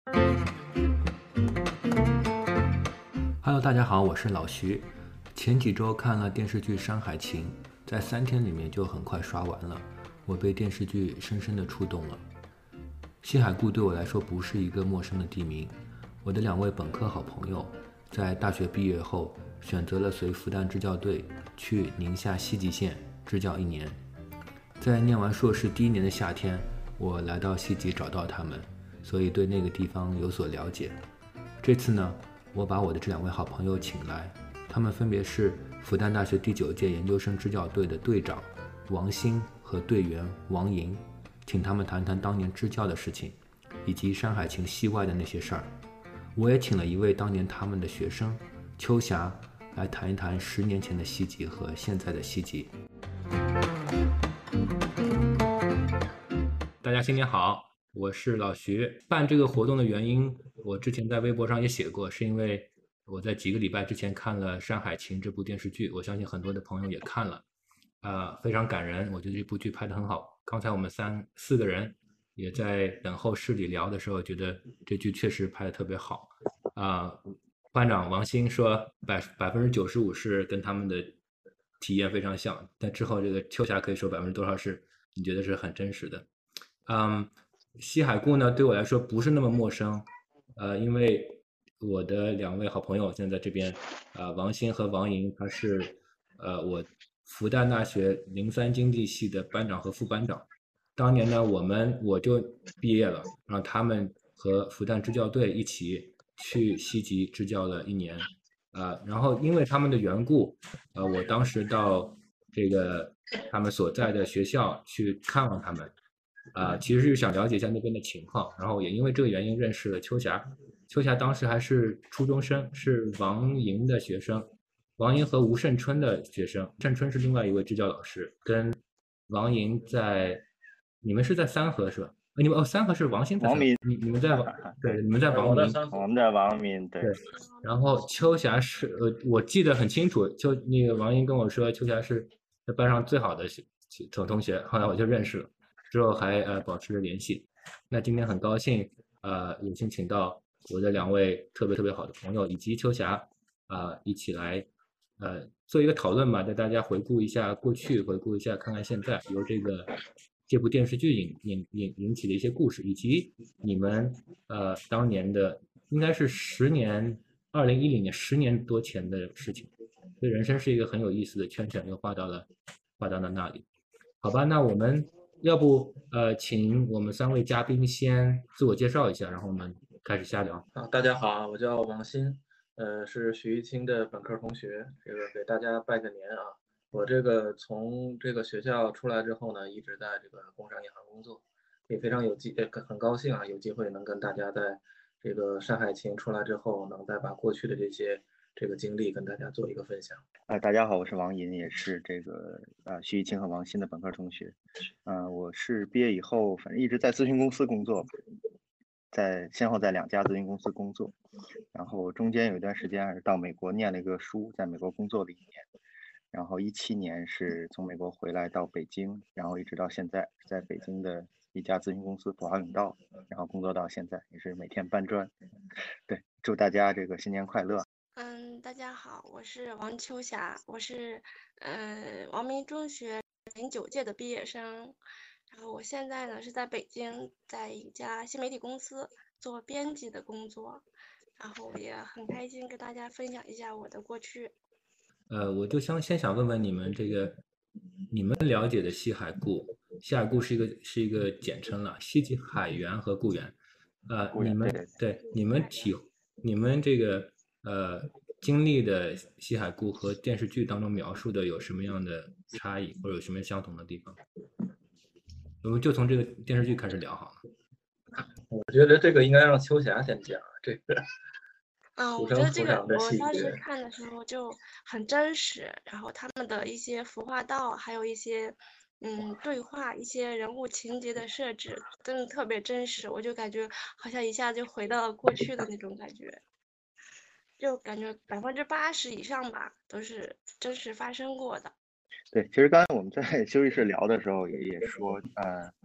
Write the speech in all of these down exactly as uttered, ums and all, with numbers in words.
Hello，大家好，我是老徐。前几周看了电视剧《山海情》，在三天里面就很快刷完了。我被电视剧深深的触动了。西海固对我来说不是一个陌生的地名。我的两位本科好朋友，在大学毕业后选择了随复旦支教队去宁夏西极县支教一年。在念完硕士第一年的夏天，我来到西极找到他们，所以对那个地方有所了解。这次呢，我把我的这两位好朋友请来，他们分别是复旦大学第九届研究生支教队的队长王鑫和队员王莹，请他们谈谈当年支教的事情，以及山海情戏外的那些事儿。我也请了一位当年他们的学生秋霞来谈一谈十年前的西极和现在的西极。大家新年好，我是老徐。办这个活动的原因，我之前在微博上也写过，是因为我在几个礼拜之前看了《山海情》这部电视剧，我相信很多的朋友也看了，呃，非常感人。我觉得这部剧拍得很好。刚才我们三四个人也在等候室里聊的时候，觉得这剧确实拍得特别好。啊、呃，班长王鑫说百百分之九十五是跟他们的体验非常像，但之后这个秋霞可以说百分之多少是你觉得是很真实的。嗯，西海固呢对我来说不是那么陌生，呃，因为我的两位好朋友现在在这边，啊、呃，王鑫和王莹，他是呃我复旦大学零三经济系的班长和副班长。当年呢，我们我就毕业了，让他们和复旦支教队一起去西极支教了一年，啊、呃，然后因为他们的缘故，呃，我当时到这个他们所在的学校去看望他们。啊、呃，其实是想了解一下那边的情况，然后也因为这个原因认识了秋霞。秋霞当时还是初中生，是王莹的学生，王莹和吴胜春的学生，胜春是另外一位支教老师，跟王莹在，你们是在三河是吧？你们哦，三河是王鑫在三河， 王明， 你你们在王，对，你们在王明， 我们在王明，对， 对。然后秋霞是呃，我记得很清楚，秋那个王莹跟我说，秋霞是在班上最好的同同学，后来我就认识了。之后还呃保持着联系。那今天很高兴，呃，有幸请到我的两位特别特别好的朋友以及秋霞，啊、呃，一起来，呃，做一个讨论吧，带大家回顾一下过去，回顾一下看看现在，由这个这部电视剧引引引引起的一些故事，以及你们呃当年的应该是十年，二零一零年十年多前的事情。所以人生是一个很有意思的圈圈，又画到了画到了那里。好吧，那我们要不呃，请我们三位嘉宾先自我介绍一下，然后我们开始瞎聊。 啊，大家好，我叫王鑫，呃，是徐一清的本科同学，这个给大家拜个年啊。我这个从这个学校出来之后呢，一直在这个工商银行工作，也非常有机，呃，很高兴啊，有机会能跟大家在这个《山海情》出来之后，能再把过去的这些这个经历跟大家做一个分享。 啊、呃，大家好，我是王银，也是这个呃徐一清和王鑫的本科同学。嗯、呃，我是毕业以后，反正一直在咨询公司工作，在先后在两家咨询公司工作，然后中间有一段时间还是到美国念了一个书，在美国工作了一年，然后一七年是从美国回来到北京，然后一直到现在在北京的一家咨询公司普华永道，然后工作到现在，也是每天搬砖。对，祝大家这个新年快乐。 嗯，大家好，我是王秋霞，我是呃王明中学零九届的毕业生，然后我现在呢是在北京，在一家新媒体公司做编辑的工作，然后也很开心跟大家分享一下我的过去。 呃，我就想先想问问你们这个，你们了解的西海固，西海固是一个是一个简称了，西极海员和固员，呃，你们对你们体你们这个呃经历的西海固和电视剧当中描述的有什么样的差异，或者有什么相同的地方？我们就从这个电视剧开始聊好了。 我觉得这个应该让秋霞先讲这个。 嗯，我觉得这个我当时看的时候就很真实，然后他们的一些服化道，还有一些嗯对话，一些人物情节的设置，真的特别真实，我就感觉好像一下就回到了过去的那种感觉，就感觉百分之八十以上吧都是真实发生过的。 对，其实刚才我们在休息室聊的时候也也说，呃。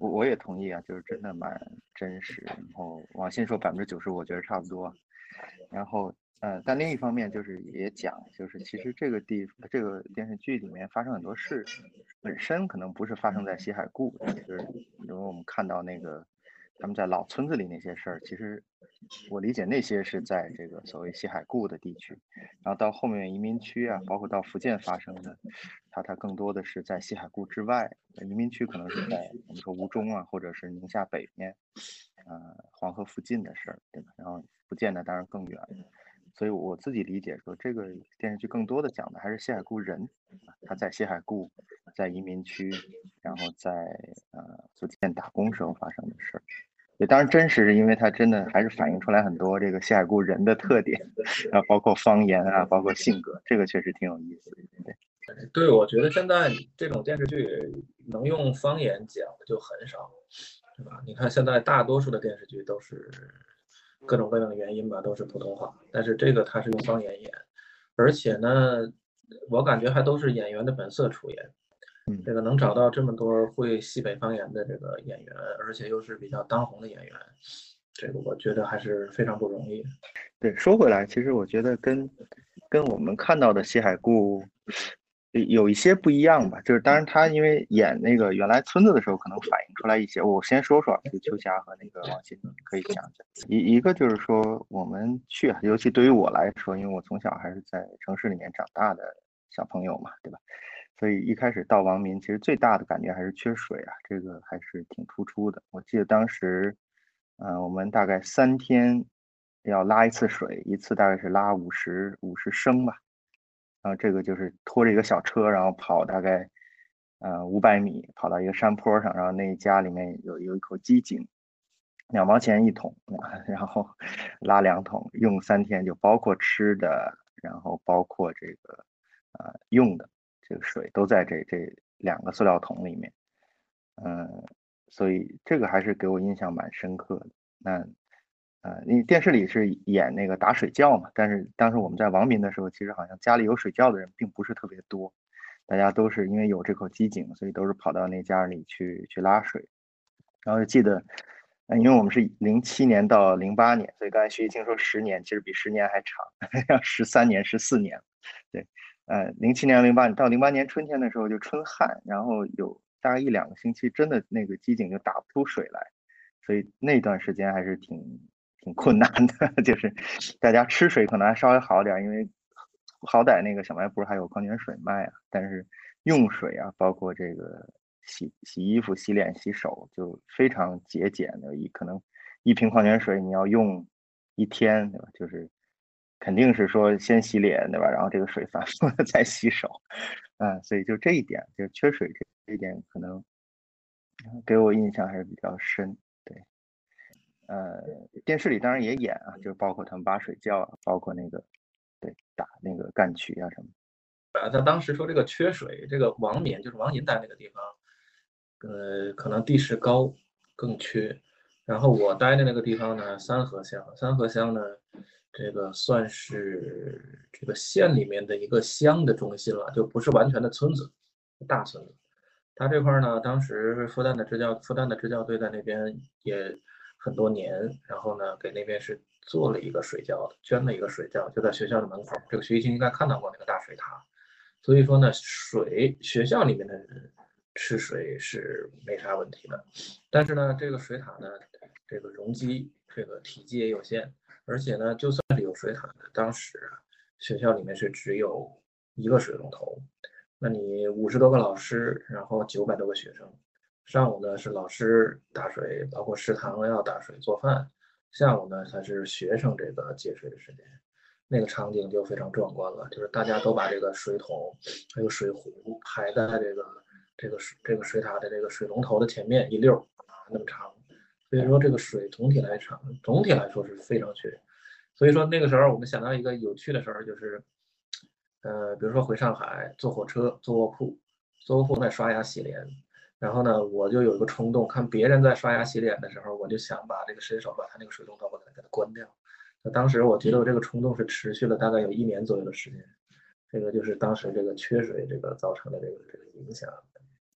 我我也同意啊，就是真的蛮真实。然后王鑫说百分之九十，我觉得差不多。然后呃，但另一方面就是也讲，就是其实这个地这个电视剧里面发生很多事，本身可能不是发生在西海固的，就是比如我们看到那个他们在老村子里那些事儿，其实我理解那些是在这个所谓西海固的地区，然后到后面移民区啊，包括到福建发生的，它它更多的是在西海固之外，移民区可能是在我们说吴中啊，或者是宁夏北面，呃，黄河附近的事儿，对吧？然后福建呢，当然更远。所以我自己理解说，这个电视剧更多的讲的还是西海固人，他在西海固，在移民区，然后在呃福建打工时候发生的事儿。对，当然真实是因为它真的还是反映出来很多这个西海固人的特点，啊，包括方言啊，包括性格，这个确实挺有意思的。 对，对，我觉得现在这种电视剧能用方言讲的就很少，对吧？你看现在大多数的电视剧都是各种各样的原因吧，都是普通话，但是这个它是用方言演，而且呢，我感觉还都是演员的本色出演。这个能找到这么多会西北方言的这个演员，而且又是比较当红的演员，这个我觉得还是非常不容易。 对，说回来，其实我觉得跟跟我们看到的西海固有一些不一样吧。就是当然他因为演那个原来村子的时候，可能反映出来一些。我先说说，就秋霞和那个王鑫可以讲讲。一一个就是说我们去，尤其对于我来说，因为我从小还是在城市里面长大的小朋友嘛，对吧？所以一开始到王民，其实最大的感觉还是缺水啊，这个还是挺突出的。我记得当时，嗯、呃，我们大概三天要拉一次水，一次大概是拉五十五十升吧，然后这个就是拖着一个小车，然后跑大概呃五百米，跑到一个山坡上，然后那家里面有有一口机井，两毛钱一桶，然后拉两桶，用三天，就包括吃的，然后包括这个呃用的。这个水都在这这两个塑料桶里面，嗯，所以这个还是给我印象蛮深刻的。那呃，你电视里是演那个打水窖嘛，但是当时我们在王民的时候，其实好像家里有水窖的人并不是特别多，大家都是因为有这口机井，所以都是跑到那家里去去拉水。然后就记得，呃因为我们是零七年到零八年，所以刚才徐一清说十年，其实比十年还长，要十三年、十四年，对。呃，零七年、零八年到零八年春天的时候就春旱，然后有大概一两个星期，真的那个机井就打不出水来，所以那段时间还是挺挺困难的，就是大家吃水可能还稍微好点，因为好歹那个小卖部还有矿泉水卖啊，但是用水啊，包括这个洗洗衣服、洗脸、洗手就非常节俭的，一可能一瓶矿泉水你要用一天，对吧？就是肯定是说先洗脸，对吧？然后这个水反复的再洗手，啊，所以就这一点，就缺水这一点，可能给我印象还是比较深。对，呃，电视里当然也演啊，就包括他们挖水窖啊，包括那个对打那个干渠啊什么。 啊，他当时说这个缺水，这个王冕就是王银待那个地方，呃，可能地势高，更缺。然后我待的那个地方呢，三河乡，三河乡呢，这个算是这个县里面的一个乡的中心了，就不是完全的村子，大村子。他这块呢，当时复旦的支教，复旦的支教队在那边也很多年，然后呢，给那边是做了一个水窖的，捐了一个水窖，就在学校的门口。这个徐一清应该看到过那个大水塔。所以说呢，水学校里面的人吃水是没啥问题的，但是呢，这个水塔呢，这个容积这个体积也有限，而且呢，就算是有水塔呢，当时学校里面是只有一个水龙头，那你五十多个老师，然后九百多个学生，上午呢是老师打水，包括食堂要打水做饭，下午呢才是学生这个接水的时间。那个场景就非常壮观了，就是大家都把这个水桶还有水壶排在这个这个水这个水塔的这个水龙头的前面一溜啊那么长，所以说这个水总体来讲总体来说是非常缺。所以说那个时候我们想到一个有趣的事儿，就是呃比如说回上海坐火车坐卧铺，坐卧铺在刷牙洗脸，然后呢我就有一个冲动，看别人在刷牙洗脸的时候，我就想把这个伸手把他那个水龙头把它给它关掉。那当时我觉得我这个冲动是持续了大概有一年左右的时间，这个就是当时这个缺水这个造成的这个这个影响。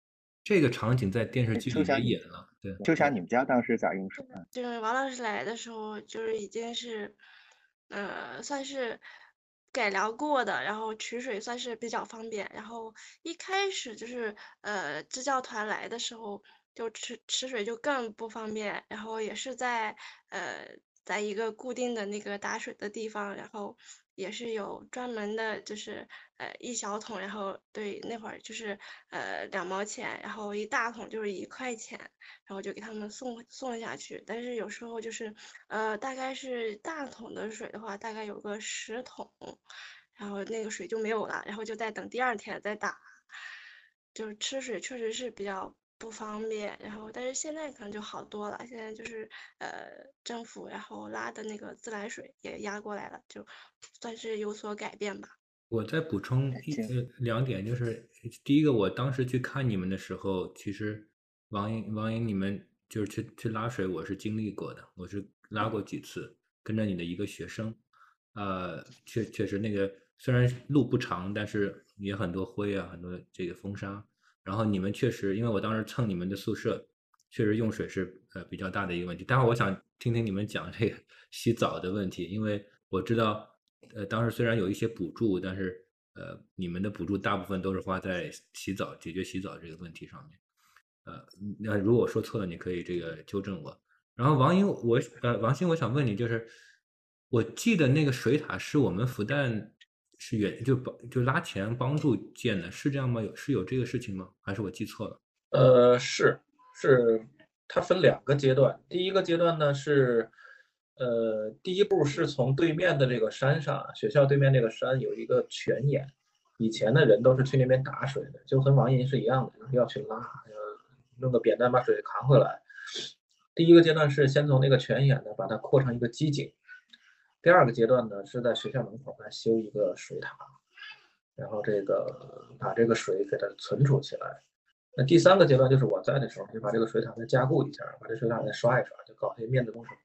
这个场景在电视剧里也演了，对。 秋霞，你们家当时咋用水？ 就是王老师来的时候，就是已经是，呃，算是改良过的，然后取水算是比较方便。然后一开始就是呃支教团来的时候，就吃吃水就更不方便。然后也是在呃在一个固定的那个打水的地方，然后也是有专门的，就是呃一小桶，然后对那会儿就是呃两毛钱，然后一大桶就是一块钱。然后就给他们送送下去。但是有时候就是，呃，大概是大桶的水的话，大概有个十桶，然后那个水就没有了，然后就再等第二天再打。就是吃水确实是比较不方便，然后但是现在可能就好多了，现在就是呃政府然后拉的那个自来水也压过来了，就算是有所改变吧。 我再补充一呃两点，就是第一个，我当时去看你们的时候，其实王英王英你们就是去去拉水，我是经历过的，我是拉过几次，跟着你的一个学生，呃，确确实那个虽然路不长，但是也很多灰啊，很多这个风沙。然后你们确实，因为我当时蹭你们的宿舍，确实用水是呃比较大的一个问题。待会儿我想听听你们讲这个洗澡的问题，因为我知道。呃，当时虽然有一些补助，但是呃，你们的补助大部分都是花在洗澡、解决洗澡这个问题上面。呃，那如果我说错了，你可以这个纠正我。然后王英，我呃王鑫，我想问你，就是我记得那个水塔是我们复旦是原就帮就拉钱帮助建的，是这样吗？有是有这个事情吗？还是我记错了？ 呃，是是，它分两个阶段。第一个阶段呢是，呃，第一步是从对面的这个山上，学校对面这个山有一个泉眼，以前的人都是去那边打水的，就和王银是一样的，要去拉，呃，弄个扁担把水扛回来。第一个阶段是先从那个泉眼呢把它扩成一个机井，第二个阶段呢是在学校门口来修一个水塔，然后这个把这个水给它存储起来。那第三个阶段就是我在的时候，就把这个水塔再加固一下，把这水塔再刷一刷，就搞些面子工程。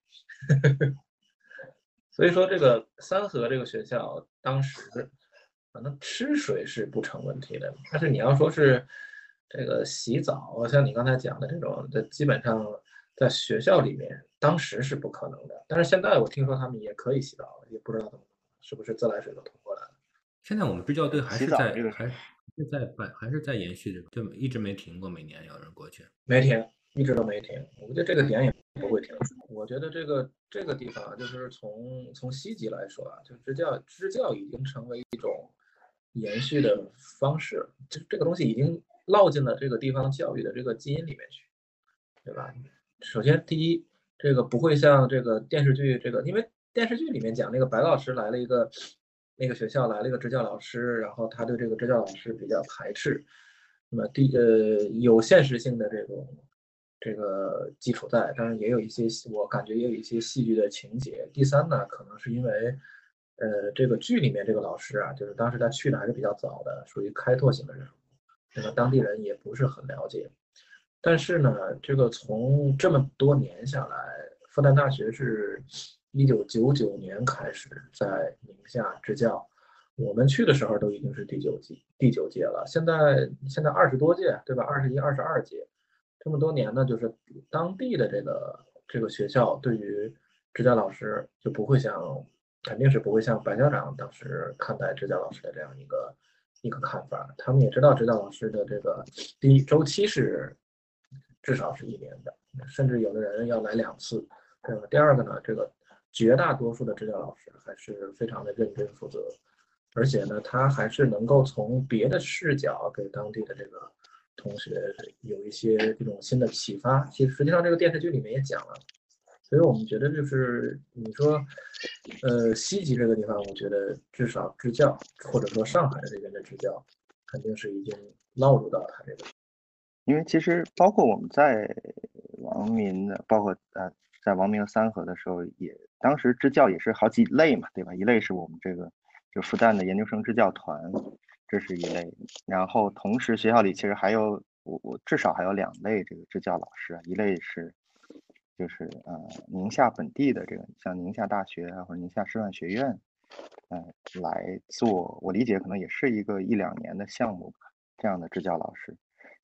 所以说，这个三河这个学校当时，反正吃水是不成问题的，但是你要说是这个洗澡，像你刚才讲的这种，这基本上在学校里面当时是不可能的。但是现在我听说他们也可以洗澡了，也不知道怎么是不是自来水都通过来了。 现在我们支教队还是在这个还是在办还是在延续着，就一直没停过，每年有人过去。 没停，一直都没停。我觉得这个点也不会停。我觉得这个这个地方啊，就是从从西级来说啊，就支教支教已经成为一种延续的方式，这这个东西已经烙进了这个地方教育的这个基因里面去，对吧？首先，第一，这个不会像这个电视剧这个，因为电视剧里面讲那个白老师来了一个那个学校来了一个支教老师，然后他对这个支教老师比较排斥。那么第呃有现实性的这种这个基础在，当然也有一些我感觉也有一些戏剧的情节。第三呢，可能是因为呃这个剧里面这个老师啊，就是当时他去的还是比较早的，属于开拓型的人物，那么当地人也不是很了解。但是呢，这个从这么多年下来，复旦大学是一九九九年开始在宁夏支教，我们去的时候都已经是第九季第九届了，现在现在二十多届，对吧？二十一、二十二届，这么多年呢，就是当地的这个这个学校对于支教老师就不会像，肯定是不会像白校长当时看待支教老师的这样一个一个看法，他们也知道支教老师的这个第一周期是。至少是一年的，甚至有的人要来两次，对吧？第二个呢，这个绝大多数的支教老师还是非常的认真负责，而且呢，他还是能够从别的视角给当地的这个同学有一些这种新的启发。其实实际上这个电视剧里面也讲了，所以我们觉得就是你说，呃，西级这个地方，我觉得至少支教或者说上海的这边的支教，肯定是已经烙入到他这个。 因为其实包括我们在王明的，包括呃在王明的三河的时候，也当时支教也是好几类嘛，对吧？一类是我们这个就复旦的研究生支教团，这是一类。然后同时学校里其实还有我我至少还有两类这个支教老师，一类是就是呃宁夏本地的这个像宁夏大学啊或者宁夏师范学院，呃来做，我理解可能也是一个一两年的项目吧，这样的支教老师。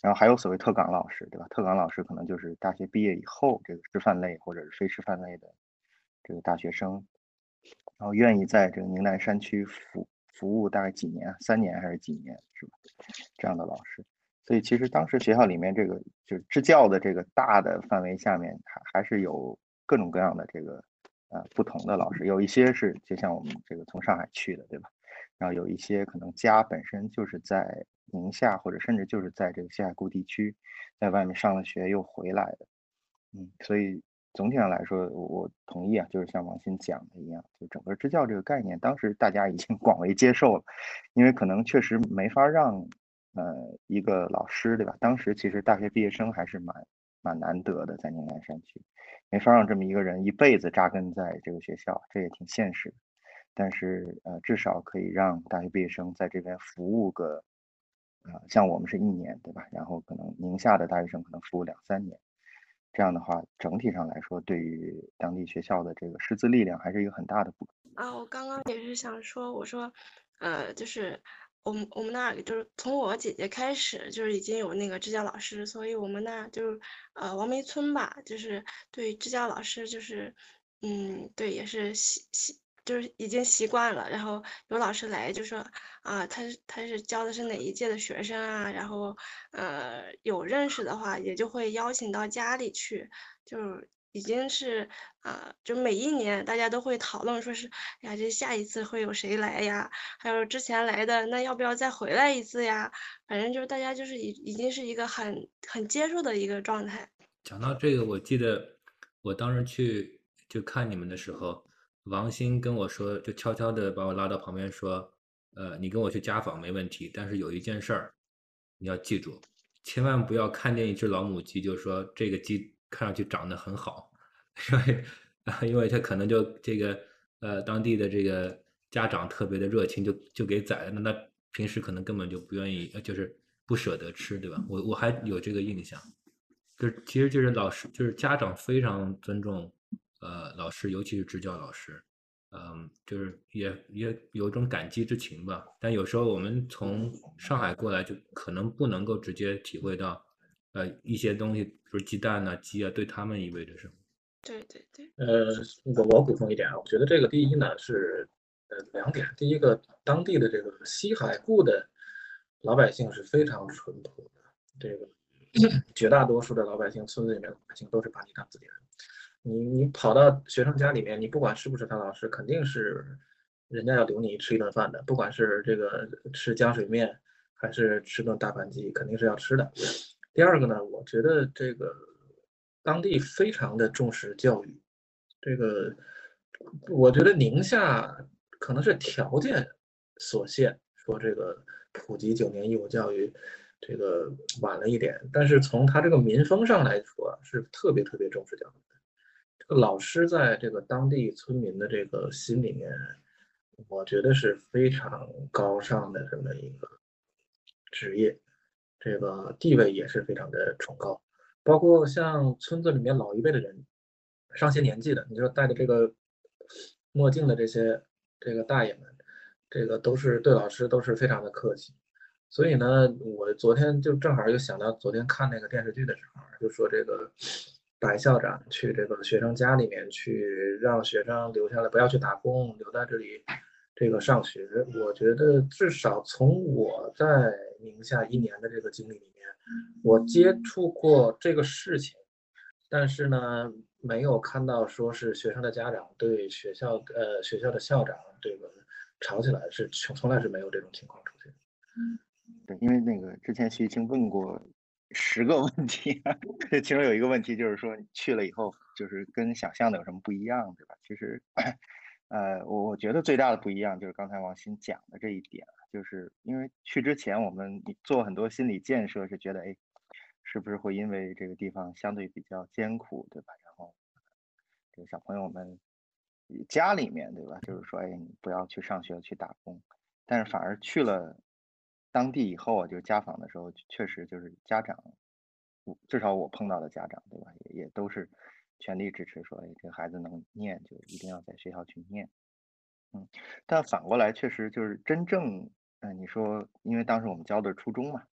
然后还有所谓特岗老师，对吧？特岗老师可能就是大学毕业以后这个师范类或者是非师范类的这个大学生，然后愿意在这个宁南山区服服务大概几年，三年还是几年，是吧？这样的老师。所以其实当时学校里面这个就是支教的这个大的范围下面，还还是有各种各样的这个呃不同的老师，有一些是就像我们这个从上海去的，对吧？然后有一些可能家本身就是在宁夏，或者甚至就是在这个西海固地区，在外面上了学又回来的。嗯，所以总体上来说，我我同意啊，就是像王鑫讲的一样，就整个支教这个概念，当时大家已经广为接受了，因为可能确实没法让呃一个老师，对吧？当时其实大学毕业生还是蛮蛮难得的，在宁南山区，没法让这么一个人一辈子扎根在这个学校，这也挺现实的。但是呃，至少可以让大学毕业生在这边服务个，呃，像我们是一年，对吧？然后可能宁夏的大学生可能服务两三年，这样的话，整体上来说，对于当地学校的这个师资力量还是一个很大的补充。 啊，我刚刚也是想说，我说，呃，就是我们我们那儿就是从我姐姐开始，就是已经有那个支教老师，所以我们那儿就是呃王梅村吧，就是对支教老师就是，嗯，对，也是习习就是已经习惯了，然后有老师来就说啊，他是他是教的是哪一届的学生啊，然后呃有认识的话，也就会邀请到家里去，就是已经是啊、就每一年大家都会讨论说是，哎呀，这下一次会有谁来呀？还有之前来的，那要不要再回来一次呀？反正就是大家就是已已经是一个很很接受的一个状态。 讲到这个，我记得我当时去就看你们的时候，王鑫跟我说，就悄悄的把我拉到旁边说，呃，你跟我去家访没问题，但是有一件事儿你要记住，千万不要看见一只老母鸡就说这个鸡看上去长得很好，因为因为它可能就这个呃当地的这个家长特别的热情就，就给宰了，那那平时可能根本就不愿意，呃就是不舍得吃，对吧？我我还有这个印象。就是其实就是老师，就是家长非常尊重呃老师，尤其是支教老师，嗯，就是也也有一种感激之情吧。但有时候我们从上海过来，就可能不能够直接体会到，呃，一些东西，比如鸡蛋呐、鸡啊，对他们意味着什么。 对对对。 呃，我我补充一点啊，我觉得这个第一呢是呃两点，第一个当地的这个西海固的老百姓是非常淳朴的，这个绝大多数的老百姓，村子里面的老百姓都是把你当自己人。你你跑到学生家里面，你不管是不是他老师，肯定是人家要留你吃一顿饭的，不管是这个吃浆水面还是吃顿大盘鸡，肯定是要吃的。第二个呢，我觉得这个当地非常的重视教育，这个我觉得宁夏可能是条件所限，说这个普及九年义务教育这个晚了一点，但是从他这个民风上来说，是特别特别重视教育的。这个老师在这个当地村民的这个心里面，我觉得是非常高尚的这么一个职业，这个地位也是非常的崇高。包括像村子里面老一辈的人，上些年纪的，你说戴着这个墨镜的这些这个大爷们，这个都是对老师都是非常的客气。所以呢，我昨天就正好又想到昨天看那个电视剧的时候，就说这个白校长去这个学生家里面去，让学生留下来，不要去打工，留在这里这个上学。我觉得至少从我在宁夏一年的这个经历里面，我接触过这个事情，但是呢，没有看到说是学生的家长对学校呃学校的校长这个吵起来，是从从来是没有这种情况出现。 对，因为那个之前徐青问过十个问题，这其中有一个问题就是说去了以后，就是跟想象的有什么不一样，对吧？其实，呃，我我觉得最大的不一样就是刚才王鑫讲的这一点，就是因为去之前我们做很多心理建设，是觉得，哎，是不是会因为这个地方相对比较艰苦，对吧？然后这个小朋友们家里面，对吧？就是说，哎，你不要去上学，去打工。但是反而去了当地以后啊，就是家访的时候，确实就是家长，我至少我碰到的家长，对吧？也也都是全力支持说，哎，这个孩子能念就一定要在学校去念。嗯，但反过来确实就是真正，嗯、你说，因为当时我们教的是初中嘛，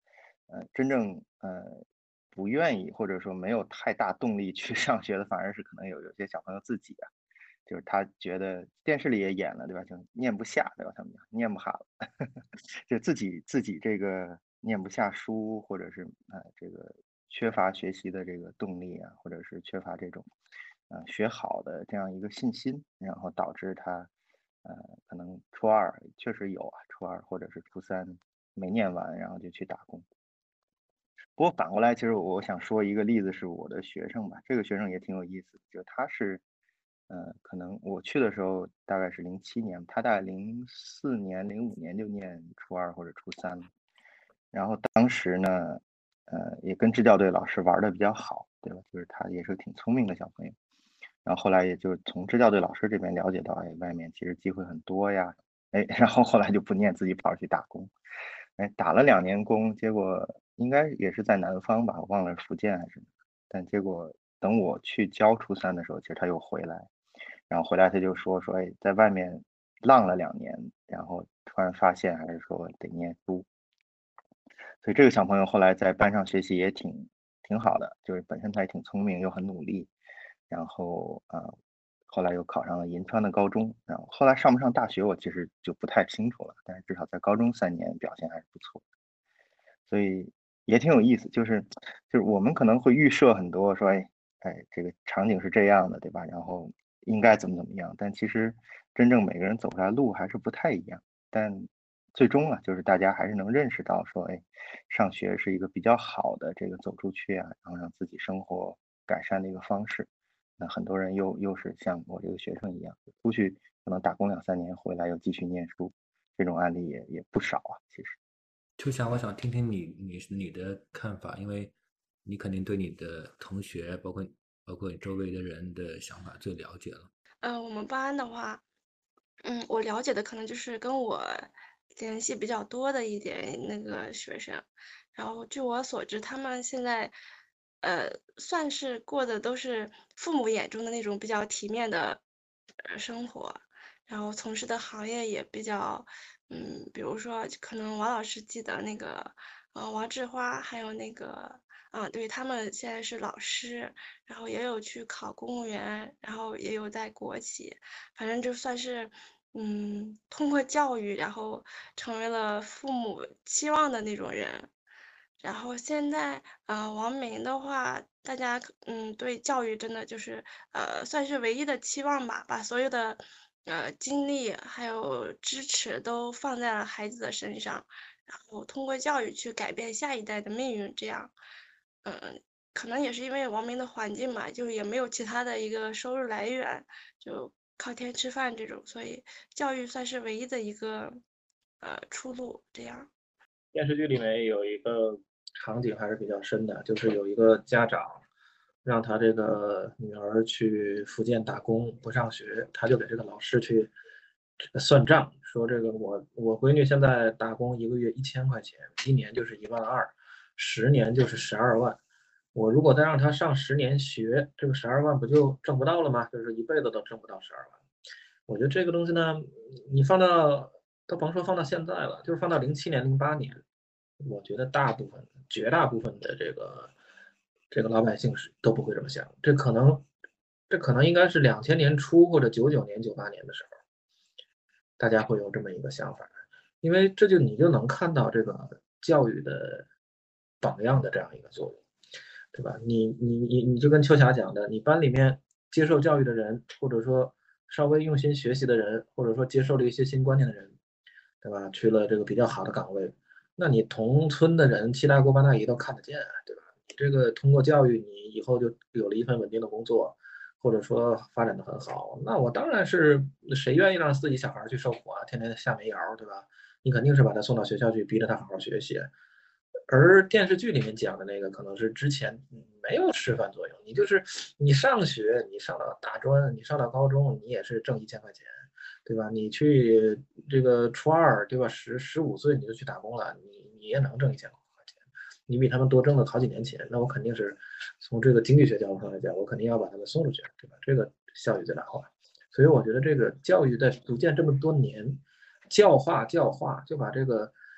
呃真正呃不愿意或者说没有太大动力去上学的，反而是可能有有些小朋友自己啊，就是他觉得电视里也演了，对吧？就念不下，对吧？他们讲念不下了，就自己自己这个念不下书，或者是呃这个缺乏学习的这个动力啊，或者是缺乏这种呃学好的这样一个信心，然后导致他呃可能初二确实有啊，初二或者是初三没念完，然后就去打工。不过反过来，其实我想说一个例子，是我的学生吧。这个学生也挺有意思，就他是，呃，可能我去的时候大概是零七年，他大概零四年、零五年就念初二或者初三了。然后当时呢，呃，也跟支教队老师玩的比较好，对吧？就是他也是个挺聪明的小朋友。然后后来也就从支教队老师这边了解到，哎，外面其实机会很多呀，哎，然后后来就不念，自己跑去打工。哎，打了两年工，结果应该也是在南方吧，我忘了是福建还是，但结果等我去教初三的时候，其实他又回来，然后回来他就说说，哎，在外面浪了两年，然后突然发现还是说得念书，所以这个小朋友后来在班上学习也挺挺好的，就是本身他也挺聪明又很努力，然后啊、呃后来又考上了银川的高中，然后后来上不上大学我其实就不太清楚了，但是至少在高中三年表现还是不错。所以也挺有意思，就是就是我们可能会预设很多，说哎哎这个场景是这样的，对吧？然后应该怎么怎么样，但其实真正每个人走出来路还是不太一样。但最终啊，就是大家还是能认识到说，哎，上学是一个比较好的这个走出去啊，然后让自己生活改善的一个方式。那很多人又又是像我这个学生一样，出去可能打工两三年，回来又继续念书，这种案例也也不少啊，其实。 秋霞，我想听听你你你的看法，因为你肯定对你的同学，包括包括你周围的人的想法最了解了。 呃，我们班的话，嗯，我了解的可能就是跟我联系比较多的一点那个学生，然后据我所知，他们现在，呃，算是过的都是父母眼中的那种比较体面的呃生活，然后从事的行业也比较，嗯，比如说可能王老师记得那个，呃，王志花，还有那个，啊，对，他们现在是老师，然后也有去考公务员，然后也有在国企。反正就算是，嗯，通过教育，然后成为了父母期望的那种人。然后现在，呃，王明的话，大家嗯对教育真的就是呃算是唯一的期望吧，把所有的呃精力还有支持都放在了孩子的身上，然后通过教育去改变下一代的命运，这样，嗯、可能也是因为王明的环境嘛，就也没有其他的一个收入来源，就靠天吃饭这种，所以教育算是唯一的一个呃出路，这样。 电视剧里面有一个场景还是比较深的，就是有一个家长让他这个女儿去福建打工不上学，他就给这个老师去算账，说这个我我闺女现在打工一个月一千块钱，一年就是一万二，十年就是十二万。我如果再让她上十年学，这个十二万不就挣不到了吗？就是一辈子都挣不到十二万。我觉得这个东西呢，你放到都甭说放到现在了，就是放到零七年、零八年，我觉得大部分、绝大部分的这个这个老百姓是都不会这么想。这可能，这可能应该是两千年初或者九九年、九八年的时候，大家会有这么一个想法，因为这就你就能看到这个教育的榜样的这样一个作用，对吧？你你你你就跟秋霞讲的，你班里面接受教育的人，或者说稍微用心学习的人，或者说接受了一些新观念的人，对吧？去了这个比较好的岗位，那你同村的人七大姑八大姨都看得见啊，对吧？你这个通过教育，你以后就有了一份稳定的工作，或者说发展的很好，那我当然是谁愿意让自己小孩去受苦啊？天天下煤窑，对吧？你肯定是把他送到学校去，逼着他好好学习。而电视剧里面讲的那个，可能是之前没有示范作用，你就是你上学，你上到大专，你上到高中，你也是挣一千块钱，对吧？你去这个初二，对吧？十十五岁你就去打工了，你你也能挣一千块钱，你比他们多挣了好几年钱，那我肯定是从这个经济学角度上来讲，我肯定要把他们送出去，对吧？这个效益最大化。所以我觉得这个教育在逐渐这么多年教化教化，就把这个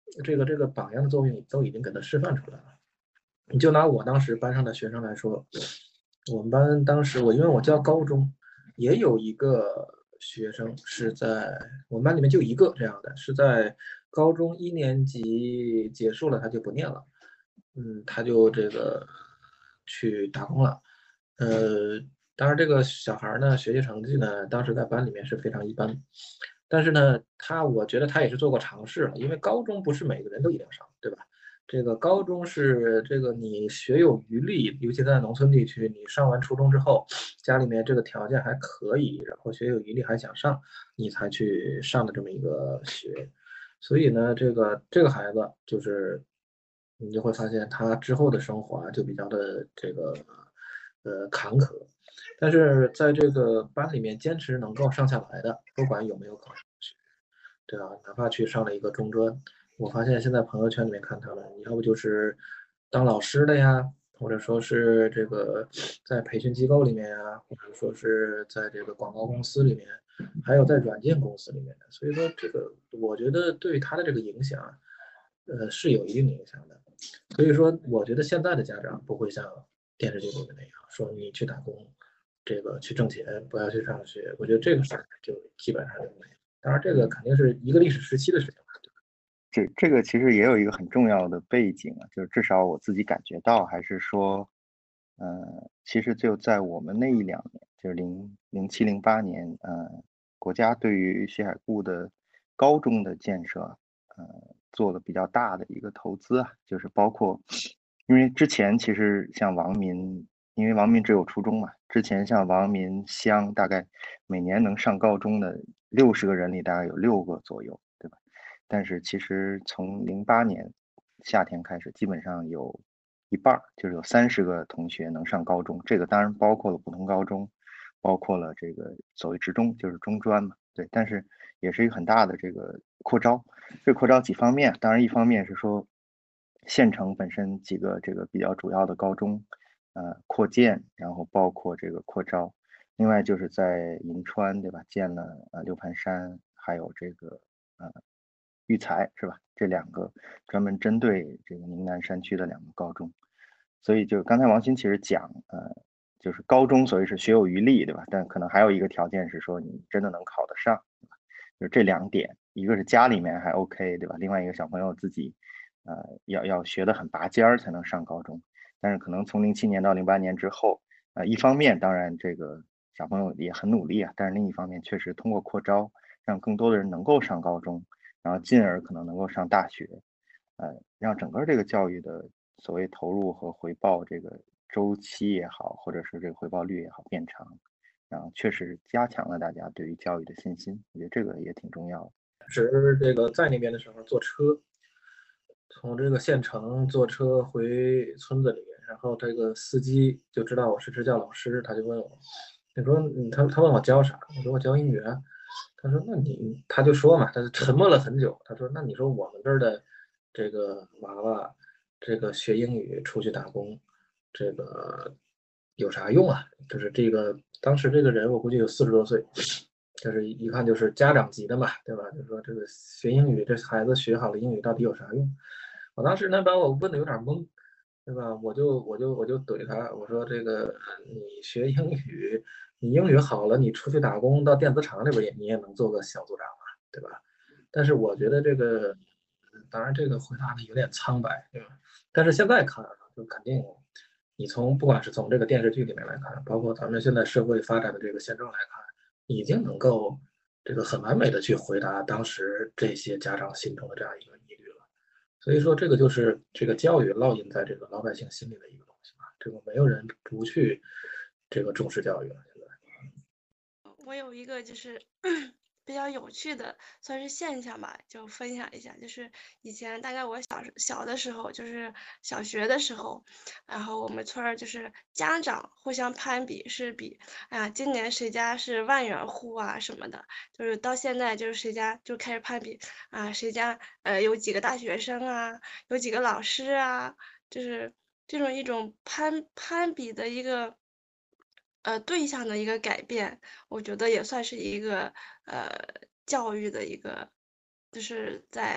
这个这个榜样的作用都已经给他示范出来了。你就拿我当时班上的学生来说，我们班当时我因为我教高中，也有一个学生是在我们班里面就一个这样的，是在高中一年级结束了他就不念了，嗯，他就这个去打工了，呃，当然这个小孩呢学习成绩呢当时在班里面是非常一般，但是呢他我觉得他也是做过尝试了，因为高中不是每个人都一定上，对吧？这个高中是这个你学有余力，尤其在农村地区，你上完初中之后，家里面这个条件还可以，然后学有余力还想上，你才去上的这么一个学。所以呢，这个这个孩子就是你就会发现他之后的生活啊，就比较的这个呃坎坷。但是在这个班里面坚持能够上下来的，不管有没有考上学，对吧？哪怕去上了一个中专。我发现现在朋友圈里面看他们，要不就是当老师的呀，或者说是这个在培训机构里面呀，或者说是在这个广告公司里面，还有在软件公司里面的。所以说，这个我觉得对他的这个影响，呃，是有一定影响的。所以说，我觉得现在的家长不会像电视剧里面那样说你去打工，这个去挣钱，不要去上学。我觉得这个事儿就基本上就没有。当然，这个肯定是一个历史时期的事情。 这这个其实也有一个很重要的背景啊，就是至少我自己感觉到，还是说，呃，其实就在我们那一两年，就是零零七零八年，呃，国家对于西海固的高中的建设，呃，做了比较大的一个投资啊，就是包括，因为之前其实像王民，因为王民只有初中嘛，之前像王民乡大概每年能上高中的六十个人里大概有六个左右，对吧？但是其实从零八年夏天开始，基本上有一半儿，就是有三十个同学能上高中。这个当然包括了普通高中，包括了这个所谓职中，就是中专嘛。对，但是也是一个很大的这个扩招。这扩招几方面，当然一方面是说县城本身几个这个比较主要的高中，呃，扩建，然后包括这个扩招。另外就是在银川，对吧？建了呃六盘山，还有这个呃育才是吧？这两个专门针对这个宁南山区的两个高中。所以就刚才王鑫其实讲，呃，就是高中所谓是学有余力，对吧？但可能还有一个条件是说你真的能考得上，对吧？就这两点，一个是家里面还 OK，对吧？另外一个小朋友自己，呃，要要学得很拔尖儿才能上高中。但是可能从零七年到零八年之后，呃，一方面当然这个小朋友也很努力啊，但是另一方面确实通过扩招，让更多的人能够上高中，然后进而可能能够上大学，呃，让整个这个教育的所谓投入和回报这个周期也好，或者是这个回报率也好变长，然后确实加强了大家对于教育的信心，我觉得这个也挺重要的。 是这个在那边的时候坐车，从这个县城坐车回村子里，然后这个司机就知道我是支教老师，他就问我，你说你他他问我教啥？我说我教英语啊。他说那你他就说嘛，他就沉默了很久。他说那你说我们这儿的这个娃娃，这个学英语出去打工，这个有啥用啊？就是这个当时这个人我估计有四十多岁，就是一看就是家长级的嘛，对吧？就说这个学英语，这孩子学好了英语到底有啥用？我当时呢把我问的有点懵，对吧？我就我就我就怼他，我说这个你学英语，你英语好了，你出去打工到电子厂里边也你也能做个小组长嘛，对吧？但是我觉得这个，当然这个回答的有点苍白，对吧？但是现在看啊，就肯定，你从不管是从这个电视剧里面来看，包括咱们现在社会发展的这个现状来看，已经能够这个很完美的去回答当时这些家长心中的这样一个疑虑了。所以说，这个就是这个教育烙印在这个老百姓心里的一个东西吧。这个没有人不去这个重视教育了。现在， 我有一个就是比较有趣的，算是现象吧，就分享一下。就是以前大概我小小的时候，就是小学的时候，然后我们村儿就是家长互相攀比，是比，哎呀，今年谁家是万元户啊什么的。就是到现在，就是谁家就开始攀比啊，谁家呃有几个大学生啊，有几个老师啊，就是这种一种攀攀比的一个。呃，对象的一个改变，我觉得也算是一个呃教育的一个，就是在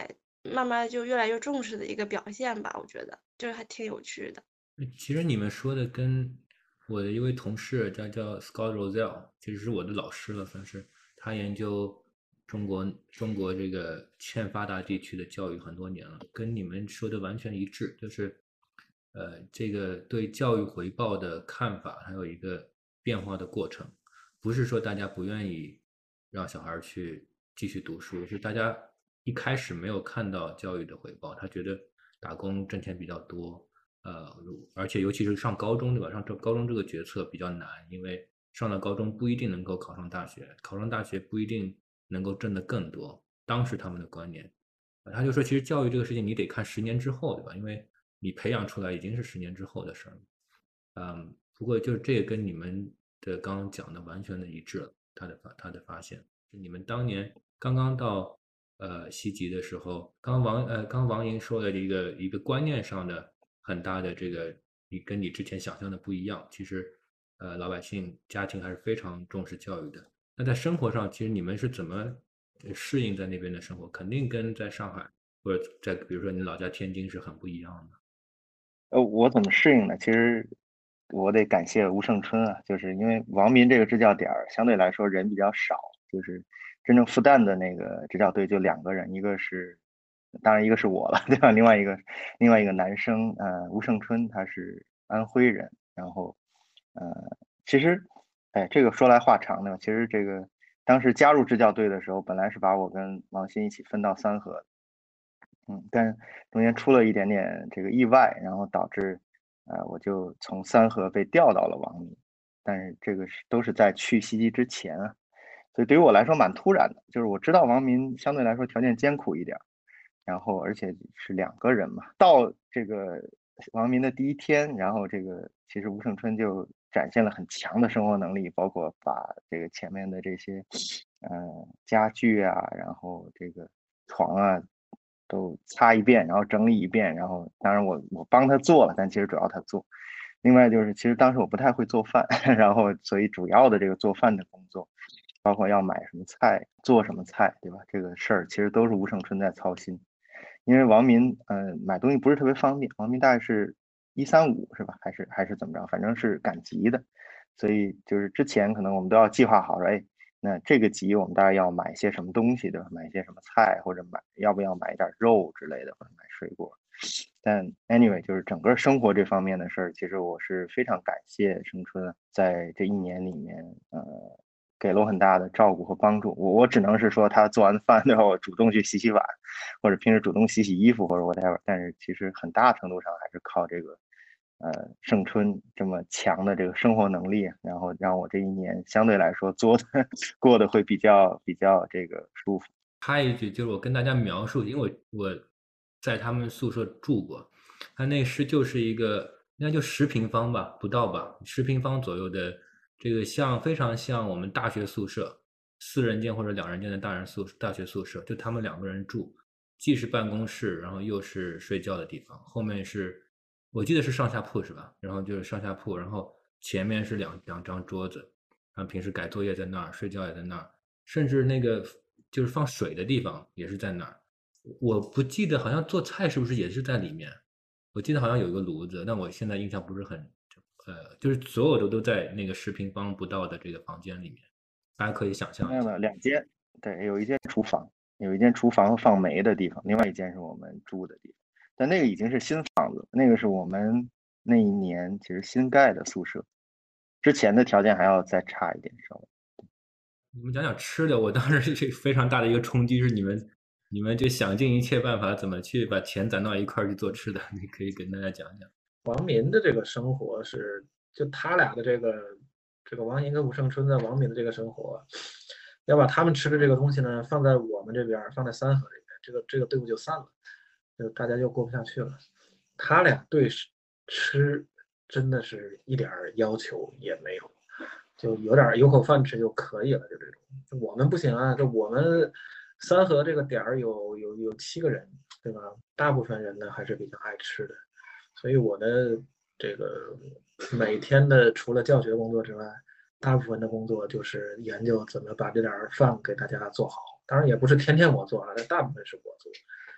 慢慢就越来越重视的一个表现吧，我觉得就是还挺有趣的。 其实你们说的跟我的一位同事叫叫 Scott Rozelle，其实是我的老师了，算是他研究中国中国这个欠发达地区的教育很多年了，跟你们说的完全一致，就是呃这个对教育回报的看法还有一个变化的过程，不是说大家不愿意让小孩去继续读书，是大家一开始没有看到教育的回报，他觉得打工挣钱比较多。呃，而且尤其是上高中，对吧？上这高中这个决策比较难，因为上了高中不一定能够考上大学，考上大学不一定能够挣得更多。当时他们的观念，他就说，其实教育这个事情你得看十年之后，对吧？因为你培养出来已经是十年之后的事儿了。嗯，不过就是这个跟你们的刚刚讲的完全的一致了，他的发他的发现，就你们当年刚刚到呃西级的时候，刚王呃刚王莹说的一个一个观念上的很大的这个，你跟你之前想象的不一样。其实，呃，老百姓家庭还是非常重视教育的。那在生活上，其实你们是怎么适应在那边的生活？肯定跟在上海或者在比如说你老家天津是很不一样的。 呃，我怎么适应呢？其实我得感谢吴胜春啊，就是因为王民这个支教点儿相对来说人比较少，就是真正复旦的那个支教队就两个人，一个是，当然一个是我了，对吧？另外一个另外一个男生，呃，吴胜春他是安徽人，然后，呃，其实，哎，这个说来话长呢，其实这个当时加入支教队的时候，本来是把我跟王鑫一起分到三河的。嗯，但中间出了一点点这个意外，然后导致，呃，我就从三河被调到了王米，但是这个是都是在去西级之前啊，所以对于我来说蛮突然的，就是我知道王民相对来说条件艰苦一点，然后而且是两个人嘛，到这个王民的第一天，然后这个其实吴胜春就展现了很强的生活能力，包括把这个前面的这些，呃，家具啊，然后这个床啊。都擦一遍，然后整理一遍，然后当然我我帮他做了，但其实主要他做。另外就是，其实当时我不太会做饭，然后所以主要的这个做饭的工作，包括要买什么菜、做什么菜，对吧？这个事儿其实都是吴胜春在操心。因为王民，嗯、呃，买东西不是特别方便，王民大概是一三五是吧？还是还是怎么着？反正是赶集的，所以就是之前可能我们都要计划好说，哎。那这个集我们大概要买些什么东西，对吧？买一些什么菜，或者买要不要买一点肉之类的，或者买水果。但 anyway，就是整个生活这方面的事儿，其实我是非常感谢生春在这一年里面，呃，给了我很大的照顾和帮助。我我只能是说，他做完饭之后主动去洗洗碗，或者平时主动洗洗衣服或者 whatever。但是其实很大程度上还是靠这个。呃，盛春这么强的这个生活能力，然后让我这一年相对来说做的过得会比较比较这个舒服。 插一句，就是我跟大家描述，因为我我在他们宿舍住过，他那是就是一个应该就十平方吧，不到吧，十平方左右的这个像非常像我们大学宿舍，四人间或者两人间的大人宿大学宿舍，就他们两个人住，既是办公室，然后又是睡觉的地方，后面是。我记得是上下铺是吧？然后就是上下铺，然后前面是两两张桌子，然后平时改作业在那儿，睡觉也在那儿，甚至那个就是放水的地方也是在那儿。我不记得好像做菜是不是也是在里面？我记得好像有一个炉子，但我现在印象不是很，呃，就是所有的都在那个十平方不到的这个房间里面，大家可以想象一下。 那两间，对，有一间厨房，有一间厨房和放煤的地方，另外一间是我们住的地方。但那个已经是新房子，那个是我们那一年其实新盖的宿舍，之前的条件还要再差一点，稍微。 你们讲讲吃的，我当时是非常大的一个冲击，是你们你们就想尽一切办法怎么去把钱攒到一块儿去做吃的，你可以跟大家讲讲。 王民的这个生活是，就他俩的这个这个王莹跟吴胜春在王民的这个生活，要把他们吃的这个东西呢放在我们这边，放在三河这边，这个这个队伍就散了，就大家就过不下去了。他俩对吃真的是一点要求也没有，就有点有口饭吃就可以了，就这种。我们不行啊，这我们三河这个点儿有有有七个人，对吧？大部分人呢还是比较爱吃的，所以我的这个每天的除了教学工作之外，大部分的工作就是研究怎么把这点饭给大家做好。当然也不是天天我做啊，但大部分是我做。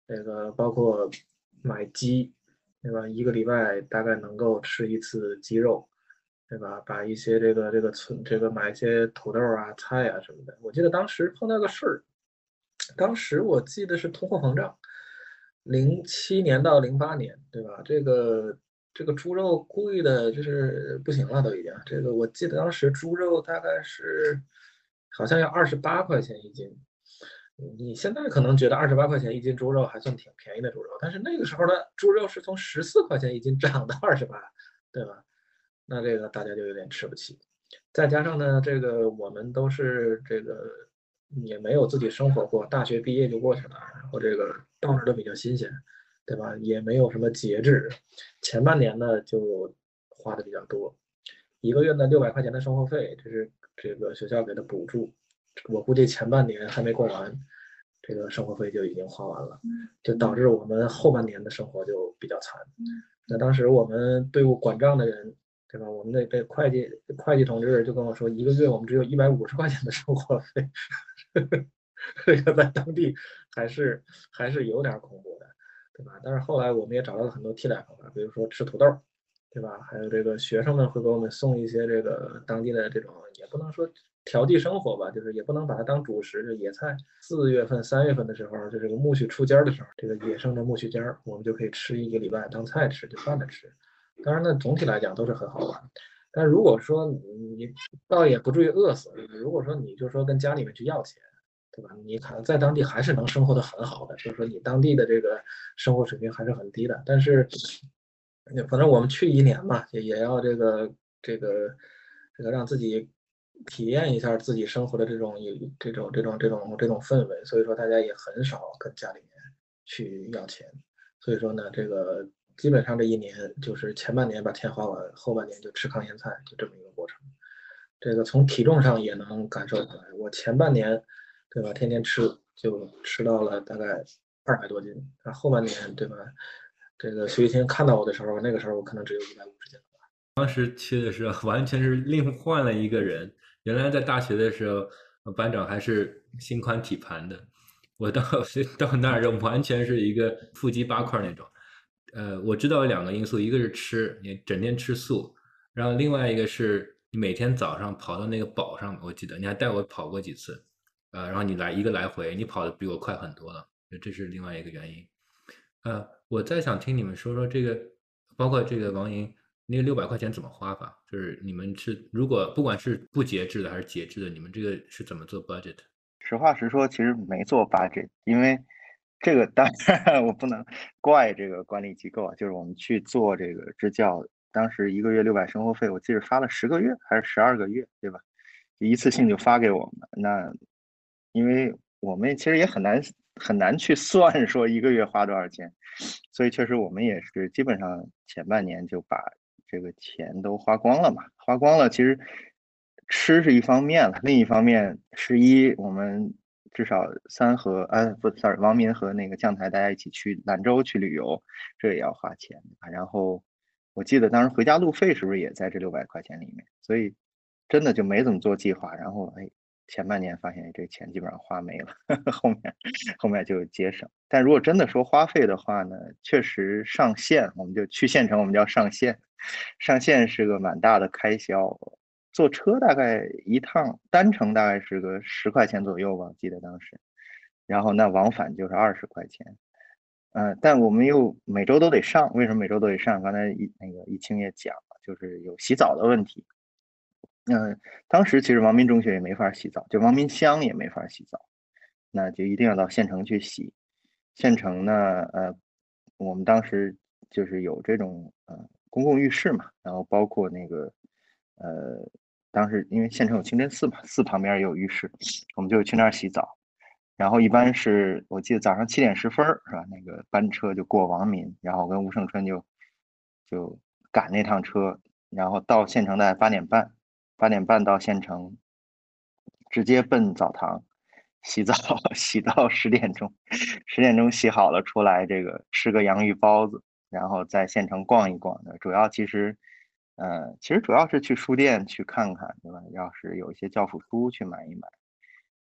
这个包括买鸡，对吧？一个礼拜大概能够吃一次鸡肉，对吧？把一些这个这个存这个买一些土豆啊、菜啊什么的。我记得当时碰到个事儿，当时我记得是通货膨胀，零七年到零八年，对吧？这个这个猪肉贵的就是不行了，都已经。这个我记得当时猪肉大概是好像要二十八块钱一斤。你现在可能觉得二十八块钱一斤猪肉还算挺便宜的猪肉，但是那个时候的猪肉是从十四块钱一斤涨到二十八，对吧？那这个大家就有点吃不起。再加上呢，这个我们都是这个也没有自己生活过，大学毕业就过去了，然后这个到处都比较新鲜，对吧？也没有什么节制，前半年呢就花的比较多，一个月呢六百块钱的生活费，这是这个学校给的补助，我估计前半年还没过完，这个生活费就已经花完了，就导致我们后半年的生活就比较惨。那当时我们队伍管账的人，对吧？我们那这会计会计同志就跟我说，一个月我们只有一百五十块钱的生活费，这个在当地还是还是有点恐怖的，对吧？但是后来我们也找到了很多替代方法，比如说吃土豆，对吧？还有这个学生们会给我们送一些这个当地的这种，也不能说调剂生活吧，就是也不能把它当主食，就野菜。四月份、三月份的时候，就这个苜蓿出尖的时候，这个野生的苜蓿尖儿，我们就可以吃一个礼拜当菜吃，就拌着吃。当然呢，总体来讲都是很好玩。但如果说你倒也不至于饿死，如果说你就说跟家里面去要钱，对吧？你可能在当地还是能生活的很好的，就是说你当地的这个生活水平还是很低的。但是，反正我们去一年嘛，也也要这个这个这个让自己体验一下自己生活的这种这种这种这种这种氛围，所以说大家也很少跟家里面去要钱。所以说呢，这个基本上这一年就是前半年把钱花完，后半年就吃糠咽菜，就这么一个过程。这个从体重上也能感受出来，我前半年，对吧，天天吃就吃到了大概二百多斤，那后半年，对吧，这个徐一清看到我的时候，那个时候我可能只有一百五十斤了。 当时去的时候完全是另换了一个人，原来在大学的时候，班长还是心宽体盘的，我到到那儿就完全是一个腹肌八块那种。呃，我知道有两个因素，一个是吃，你整天吃素，然后另外一个是你每天早上跑到那个堡上，我记得你还带我跑过几次，呃，然后你来一个来回，你跑的比我快很多了，这是另外一个原因。呃，我再想听你们说说这个，包括这个王莹，那个六百块钱怎么花法？就是你们是如果不管是不节制的还是节制的，你们这个是怎么做 budget？ 实话实说，其实没做 budget，因为这个当然我不能怪这个管理机构啊，就是我们去做这个支教，当时一个月六百生活费，我记得发了十个月还是十二个月，对吧？一次性就发给我们。那因为我们其实也很难很难去算说一个月花多少钱，所以确实我们也是基本上前半年就把这个钱都花光了嘛，花光了。其实吃是一方面了，另一方面十一我们至少三和啊不，sorry，王民和那个将台大家一起去兰州去旅游，这也要花钱。然后我记得当时回家路费是不是也在这六百块钱里面？所以真的就没怎么做计划。然后哎，前半年发现这钱基本上花没了，后面后面就节省。但如果真的说花费的话呢，确实上线我们就去县城，我们叫上线，上线是个蛮大的开销。坐车大概一趟单程大概是个十块钱左右吧，记得当时。然后那往返就是二十块钱。嗯、呃，但我们又每周都得上，为什么每周都得上？刚才一那个一清也讲了，就是有洗澡的问题。嗯、呃，当时其实王民中学也没法洗澡，就王民乡也没法洗澡，那就一定要到县城去洗。县城呢，呃，我们当时就是有这种呃公共浴室嘛，然后包括那个呃，当时因为县城有清真寺嘛，寺旁边也有浴室，我们就去那儿洗澡。然后一般是我记得早上七点十分是吧？那个班车就过王民，然后跟吴胜春就就赶那趟车，然后到县城大概八点半，八点半到县城，直接奔澡堂洗澡，洗到十点钟，十点钟洗好了出来，这个吃个洋芋包子，然后在县城逛一逛的。主要其实，呃，其实主要是去书店去看看，对吧？要是有一些教辅书去买一买。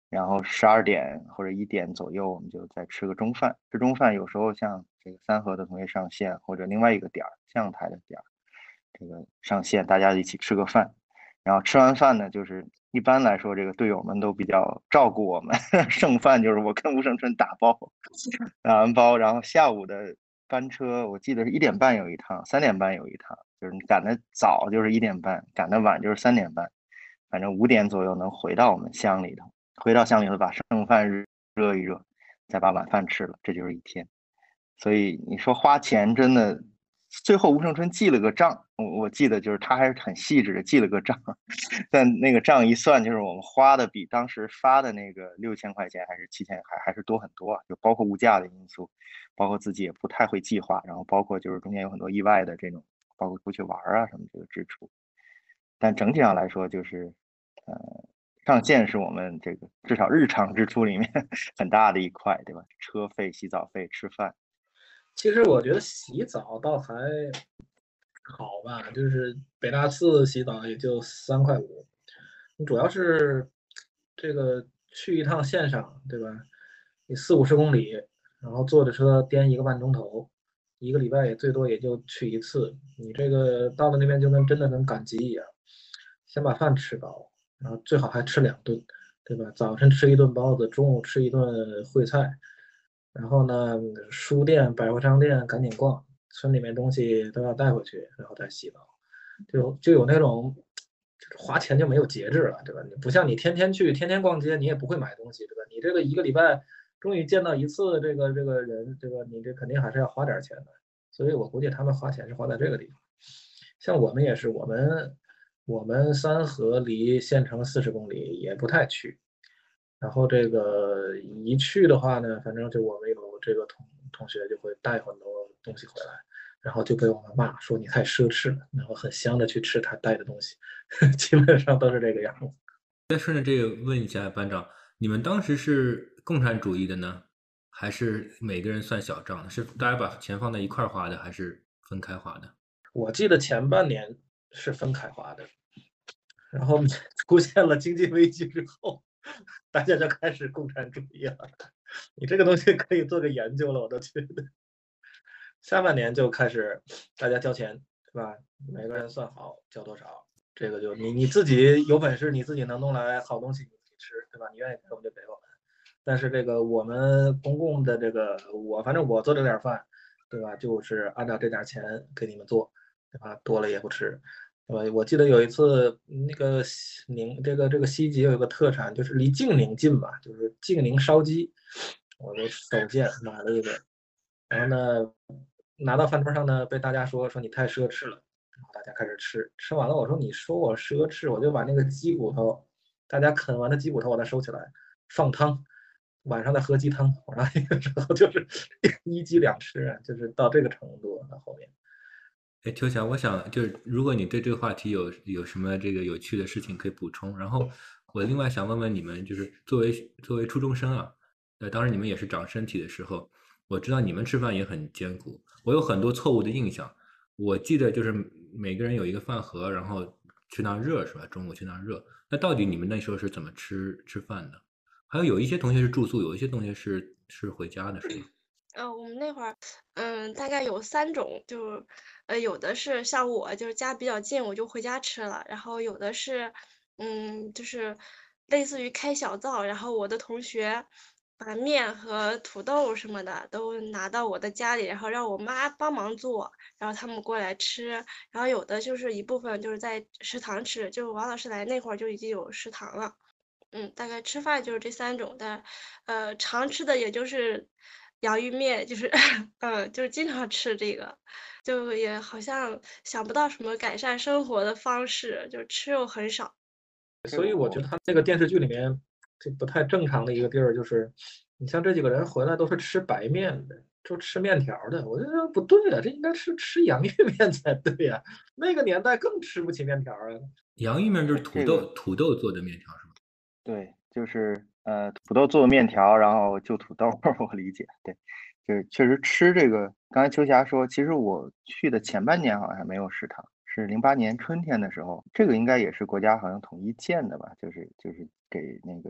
然后十二点或者一点左右，我们就再吃个中饭。吃中饭有时候像这个三河的同学上线，或者另外一个点儿向台的点儿，这个上线，大家一起吃个饭。然后吃完饭呢，就是一般来说，这个队友们都比较照顾我们，剩饭就是我跟吴胜春打包，打完包，然后下午的班车，我记得是一点半有一趟，三点半有一趟，就是你赶得早就是一点半，赶得晚就是三点半，反正五点左右能回到我们乡里头，回到乡里头把剩饭热一热，再把晚饭吃了，这就是一天。所以你说花钱真的。最后吴胜春记了个账，我我记得就是他还是很细致的记了个账，但那个账一算，就是我们花的比当时发的那个六千块钱还是七千还还是多很多啊，就包括物价的因素，包括自己也不太会计划，然后包括就是中间有很多意外的这种，包括出去玩啊什么这个支出，但整体上来说就是，呃，上线是我们这个至少日常支出里面很大的一块，对吧？车费、洗澡费、吃饭。 其实我觉得洗澡倒还好吧，就是北大寺洗澡也就三块五，你主要是这个去一趟线上，对吧？你四五十公里，然后坐着车颠一个半钟头，一个礼拜也最多也就去一次。你这个到了那边就跟真的跟赶集一样，先把饭吃饱，然后最好还吃两顿，对吧？早晨吃一顿包子，中午吃一顿烩菜。然后呢，书店、百货商店赶紧逛，村里面东西都要带回去，然后再洗澡，就就有那种花钱就没有节制了，对吧？你不像你天天去、天天逛街，你也不会买东西，对吧？你这个一个礼拜终于见到一次这个这个人，对吧？你这肯定还是要花点钱的，所以我估计他们花钱是花在这个地方。像我们也是，我们我们三河离县城四十公里，也不太去。然后这个一去的话呢，反正就我们有这个同同学就会带很多东西回来，然后就被我们骂说你太奢侈了，然后很香的去吃他带的东西，基本上都是这个样子。 再顺着这个问一下班长，你们当时是共产主义的呢，还是每个人算小账？是大家把钱放在一块儿花的，还是分开花的？ 我记得前半年是分开花的，然后出现了经济危机之后。大家就开始共产主义了，你这个东西可以做个研究了，我都觉得。下半年就开始大家交钱，是吧？每个人算好交多少，这个就你你自己有本事，你自己能弄来好东西，你自己吃，对吧？你愿意给我们就给我们。但是这个我们公共的这个，我反正我做这点饭，对吧？就是按照这点钱给你们做，对吧？多了也不吃。我我记得有一次，那个宁这个这个西吉有一个特产，就是离晋宁近嘛，就是晋宁烧鸡，我就手贱买了一个，然后呢，拿到饭桌上呢，被大家说说你太奢侈了，然后大家开始吃，吃完了我说你说我奢侈，我就把那个鸡骨头，大家啃完的鸡骨头我再收起来，放汤，晚上再喝鸡汤，然后那个时候就是一鸡两吃啊，就是到这个程度到后面。 哎，秋霞，我想就是，如果你对这个话题有有什么这个有趣的事情可以补充，然后我另外想问问你们，就是作为作为初中生啊，呃，当然你们也是长身体的时候，我知道你们吃饭也很艰苦，我有很多错误的印象，我记得就是每个人有一个饭盒，然后去那热是吧？中午去那热，那到底你们那时候是怎么吃吃饭的？还有有一些同学是住宿，有一些同学是是回家的，是吗？ 呃，我们那会儿，嗯，大概有三种，就，呃，有的是像我，就是家比较近，我就回家吃了。然后有的是，嗯，就是类似于开小灶，然后我的同学把面和土豆什么的都拿到我的家里，然后让我妈帮忙做，然后他们过来吃。然后有的就是一部分就是在食堂吃，就王老师来那会儿就已经有食堂了。嗯，大概吃饭就是这三种的，呃，常吃的也就是洋芋面，就是嗯，就是经常吃这个，就也好像想不到什么改善生活的方式，就吃肉很少。 所以我觉得他那个电视剧里面这不太正常的一个地儿就是，你像这几个人回来都是吃白面的，就吃面条的，我觉得不对啊，这应该是吃洋芋面才对呀、那个年代更吃不起面条啊。 洋芋面就是土豆、土豆做的面条是吗？ 对，就是呃，土豆做的面条，然后就土豆，我理解。对，就是确实吃这个。刚才秋霞说，其实我去的前半年好像没有食堂，是零八年春天的时候，这个应该也是国家好像统一建的吧？就是就是给那个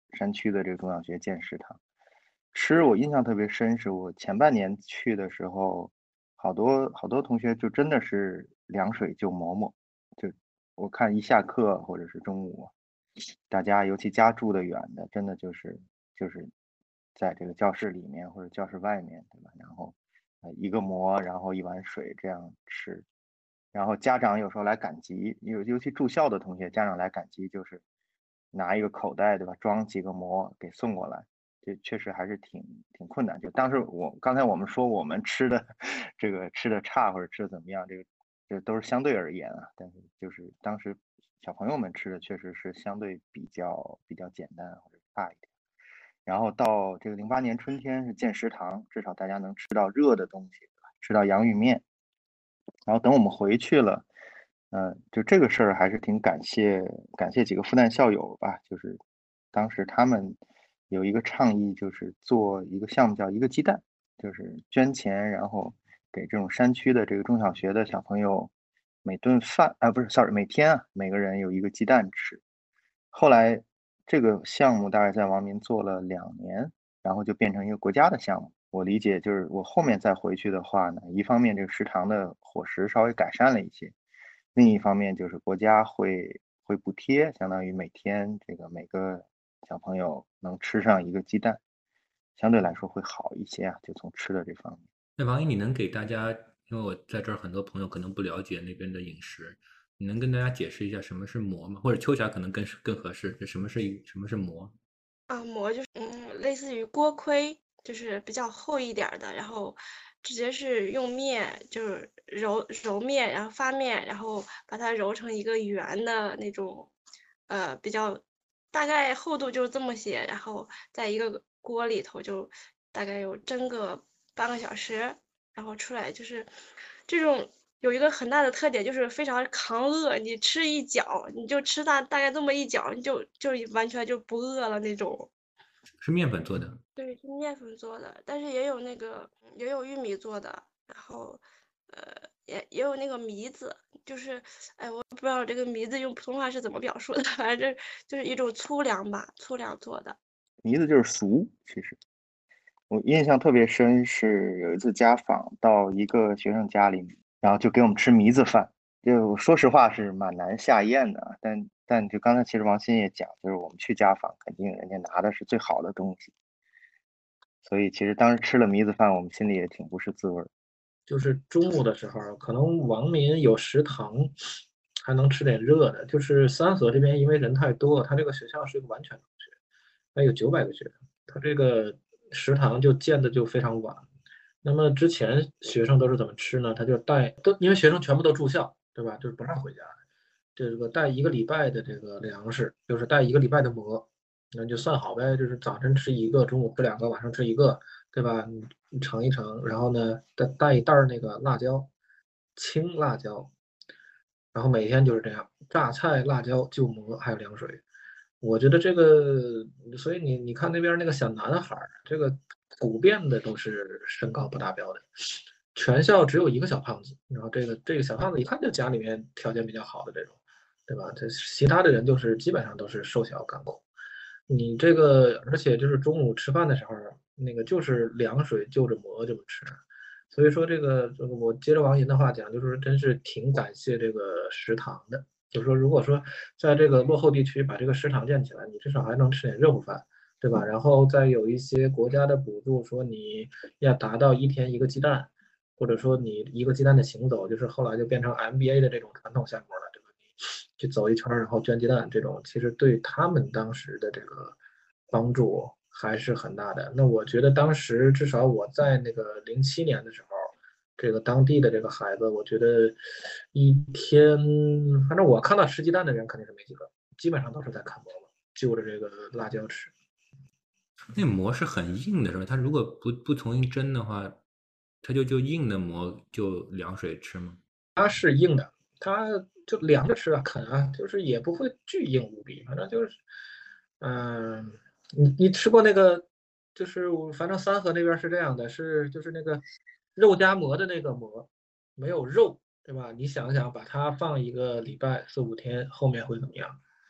山区的这个中小学建食堂。吃我印象特别深，是我前半年去的时候，好多好多同学就真的是凉水就馍馍，就我看一下课或者是中午，大家尤其家住的远的，真的就是就是在这个教室里面或者教室外面，对吧？然后呃一个馍，然后一碗水这样吃。然后家长有时候来赶集，尤尤其住校的同学，家长来赶集就是拿一个口袋，对吧？装几个馍给送过来，这确实还是挺挺困难。就当时我刚才我们说我们吃的这个吃的差或者吃的怎么样，这个这都是相对而言啊。但是就是当时小朋友们吃的确实是相对比较比较简单或者差一点。然后到这个零八年春天是建食堂，至少大家能吃到热的东西，对吧？吃到洋芋面。然后等我们回去了，嗯，就这个事儿还是挺感谢感谢几个复旦校友吧，就是当时他们有一个倡议，就是做一个项目叫一个鸡蛋，就是捐钱，然后给这种山区的这个中小学的小朋友每顿饭啊，不是，sorry，每天啊，每个人有一个鸡蛋吃。后来这个项目大概在王明做了两年，然后就变成一个国家的项目。我理解就是我后面再回去的话呢，一方面这个食堂的伙食稍微改善了一些，另一方面就是国家会会补贴，相当于每天这个每个小朋友能吃上一个鸡蛋，相对来说会好一些啊，就从吃的这方面。 那王姨，你能给大家，因为我在这儿很多朋友可能不了解那边的饮食，你能跟大家解释一下什么是馍吗？或者秋霞可能更更合适，这什么是一什么是馍？ 啊，馍就是嗯，类似于锅盔，就是比较厚一点儿的，然后直接是用面，就是揉揉面，然后发面，然后把它揉成一个圆的那种，呃，比较大概厚度就这么些，然后在一个锅里头就大概有蒸个半个小时，然后出来就是这种有一个很大的特点，就是非常抗饿，你吃一搅，你就吃大大概这么一搅，你就就完全就不饿了那种。 是面粉做的。 对，是面粉做的，但是也有那个也有玉米做的，然后呃也也有那个糜子，就是哎我不知道这个糜子用普通话是怎么表述的，反正这就是一种粗粮吧，粗粮做的。 糜子就是俗，其实我印象特别深，是有一次家访到一个学生家里，然后就给我们吃糜子饭，就说实话是蛮难下咽的啊。但但就刚才其实王鑫也讲，就是我们去家访，肯定人家拿的是最好的东西，所以其实当时吃了糜子饭，我们心里也挺不是滋味儿。 就是中午的时候，可能王民有食堂，还能吃点热的。就是三河这边因为人太多，他这个学校是一个完全中学，还有九百个学生，他这个食堂就建的就非常晚。那么之前学生都是怎么吃呢？他就带都因为学生全部都住校，对吧？就是不让回家，这个带一个礼拜的这个粮食，就是带一个礼拜的馍，那就算好呗，就是早晨吃一个，中午吃两个，晚上吃一个，对吧？你你盛一盛，然后呢，带带一袋儿那个辣椒，青辣椒，然后每天就是这样，榨菜、辣椒、就馍，还有凉水。我觉得这个，所以你你看那边那个小男孩儿，这个普遍的都是身高不达标的，全校只有一个小胖子，然后这个这个小胖子一看就家里面条件比较好的这种，对吧？这其他的人就是基本上都是瘦小干苦。你这个，而且就是中午吃饭的时候，那个就是凉水就着馍这么吃。所以说这个，这个我接着王银的话讲，就是真是挺感谢这个食堂的。就是说，如果说在这个落后地区把这个食堂建起来，你至少还能吃点热乎饭，对吧？然后再有一些国家的补助，说你要达到一天一个鸡蛋，或者说你一个鸡蛋的行走，就是后来就变成 M B A 的这种传统项目了，对吧？你去走一圈儿，然后捐鸡蛋，这种其实对他们当时的这个帮助还是很大的。那我觉得当时至少我在那个零七年的时候。这个当地的这个孩子，我觉得一天，反正我看到吃鸡蛋的人肯定是没几个，基本上都是在啃馍馍，就着这个辣椒吃。 那馍是很硬的，是吧？它如果不不重新蒸的话，它就就硬的馍就凉水吃吗？ 它是硬的，它就凉着吃啊，啃啊，就是也不会巨硬无比，反正就是，嗯、你你吃过那个，就是我反正三河那边是这样的，是就是那个肉夹馍的那个馍，没有肉，对吧？你想想，把它放一个礼拜四五天，后面会怎么样？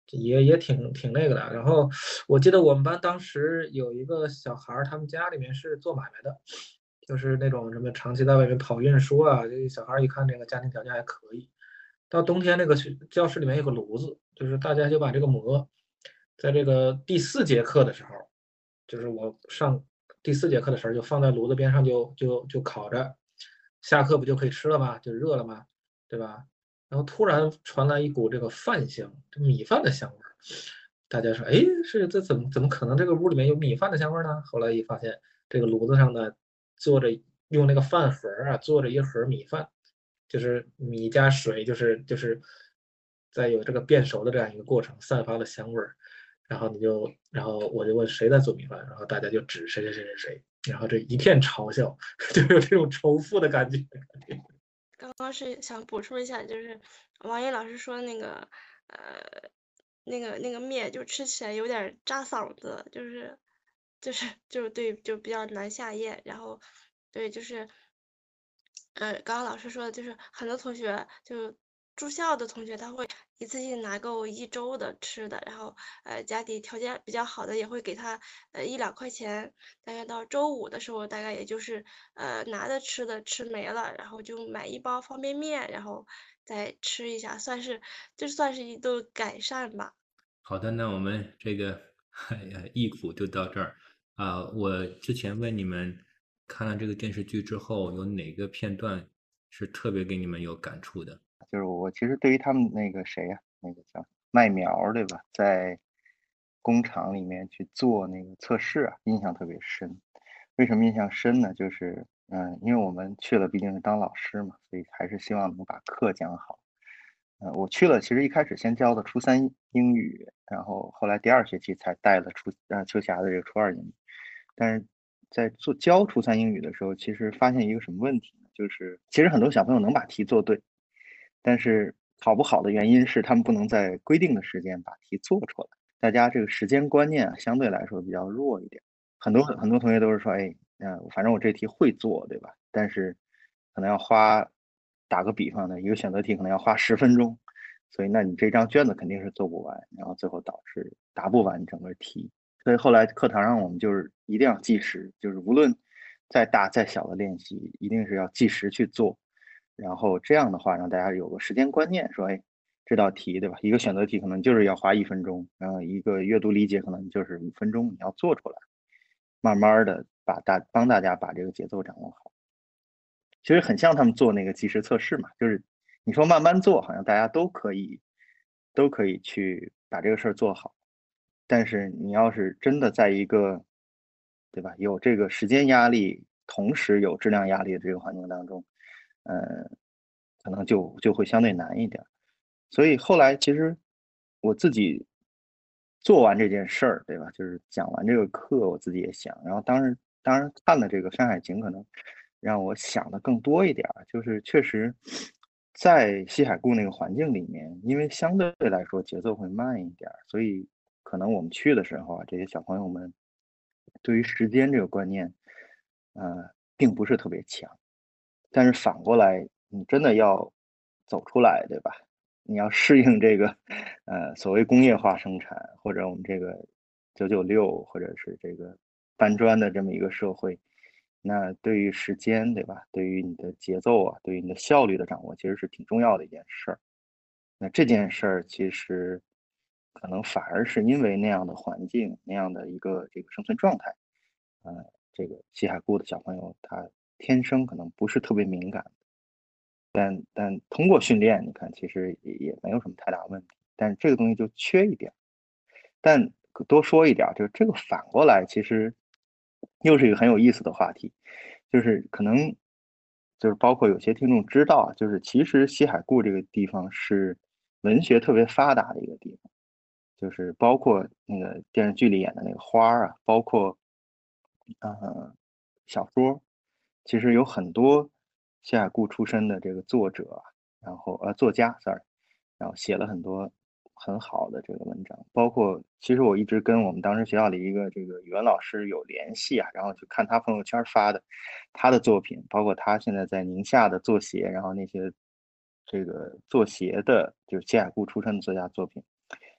也也挺挺那个的。然后我记得我们班当时有一个小孩儿，他们家里面是做买卖的，就是那种什么长期在外面跑运输啊。这个小孩儿一看这个家庭条件还可以，到冬天那个学教室里面有个炉子，就是大家就把这个馍，在这个第四节课的时候，就是我上第四节课的时候就放在炉子边上就就就烤着，下课不就可以吃了吗？就热了吗？对吧？然后突然传来一股这个饭香，这米饭的香味儿。大家说：“哎，是这怎么怎么可能这个屋里面有米饭的香味儿呢？”后来一发现，这个炉子上呢，坐着用那个饭盒儿啊，做着一盒米饭，就是米加水，就是就是在有这个变熟的这样一个过程，散发了香味儿。然后你就，然后我就问谁在做米饭，然后大家就指谁谁谁谁谁，然后这一片嘲笑，就有这种仇富的感觉。 刚刚是想补充一下，就是王岩老师说那个，呃，那个那个面就吃起来有点扎嗓子，就是就是就对，就比较难下咽。然后对，就是呃，刚刚老师说的，就是很多同学就住校的同学，他会一次性拿够一周的吃的，然后呃家里条件比较好的也会给他呃一两块钱，大概到周五的时候，大概也就是呃拿的吃的吃没了，然后就买一包方便面，然后再吃一下，算是就算是一顿改善吧。 好的，那我们这个忆苦就到这儿啊。我之前问你们看了这个电视剧之后，有哪个片段是特别给你们有感触的？ 就是我其实对于他们那个谁呀、那个叫麦苗对吧，在工厂里面去做那个测试啊，印象特别深。为什么印象深呢？就是嗯，因为我们去了毕竟是当老师嘛，所以还是希望能把课讲好。呃，我去了，其实一开始先教的初三英语，然后后来第二学期才带了初呃秋霞的这个初二英语。但是在做教初三英语的时候，其实发现一个什么问题呢？就是其实很多小朋友能把题做对，但是考不好的原因是他们不能在规定的时间把题做出来。大家这个时间观念啊，相对来说比较弱一点。很多很多同学都是说，哎，嗯、反正我这题会做，对吧？但是可能要花，打个比方呢，一个选择题可能要花十分钟，所以那你这张卷子肯定是做不完，然后最后导致答不完整个题。所以后来课堂上我们就是一定要计时，就是无论再大再小的练习，一定是要计时去做。然后这样的话，让大家有个时间观念，说，哎，这道题对吧？一个选择题可能就是要花一分钟，然后一个阅读理解可能就是五分钟，你要做出来，慢慢的把大帮大家把这个节奏掌握好。其实很像他们做那个即时测试嘛，就是你说慢慢做，好像大家都可以都可以去把这个事儿做好。但是你要是真的在一个，对吧，有这个时间压力，同时有质量压力的这个环境当中，呃，可能就就会相对难一点。所以后来其实我自己做完这件事儿，对吧？就是讲完这个课，我自己也想，然后当时当然看了这个《山海情》，可能让我想的更多一点儿，就是确实在西海固那个环境里面，因为相对来说节奏会慢一点儿，所以可能我们去的时候啊，这些小朋友们对于时间这个观念，呃，并不是特别强。但是反过来，你真的要走出来，对吧？你要适应这个，呃，所谓工业化生产，或者我们这个九九六，或者是这个搬砖的这么一个社会，那对于时间，对吧？对于你的节奏啊，对于你的效率的掌握，其实是挺重要的一件事儿。那这件事儿其实可能反而是因为那样的环境，那样的一个这个生存状态，呃，这个西海固的小朋友他天生可能不是特别敏感，但但通过训练，你看其实也也没有什么太大问题，但是这个东西就缺一点。但多说一点儿，就是这个反过来，其实又是一个很有意思的话题，就是可能就是包括有些听众知道啊，就是其实西海固这个地方是文学特别发达的一个地方，就是包括那个电视剧里演的那个花儿啊，包括呃小说，其实有很多西海固出身的这个作者啊，然后呃作家，sorry，然后写了很多很好的这个文章，包括其实我一直跟我们当时学校里一个这个语文老师有联系啊，然后去看他朋友圈发的他的作品，包括他现在在宁夏的做鞋，然后那些这个做鞋的，就是西海固出身的作家作品，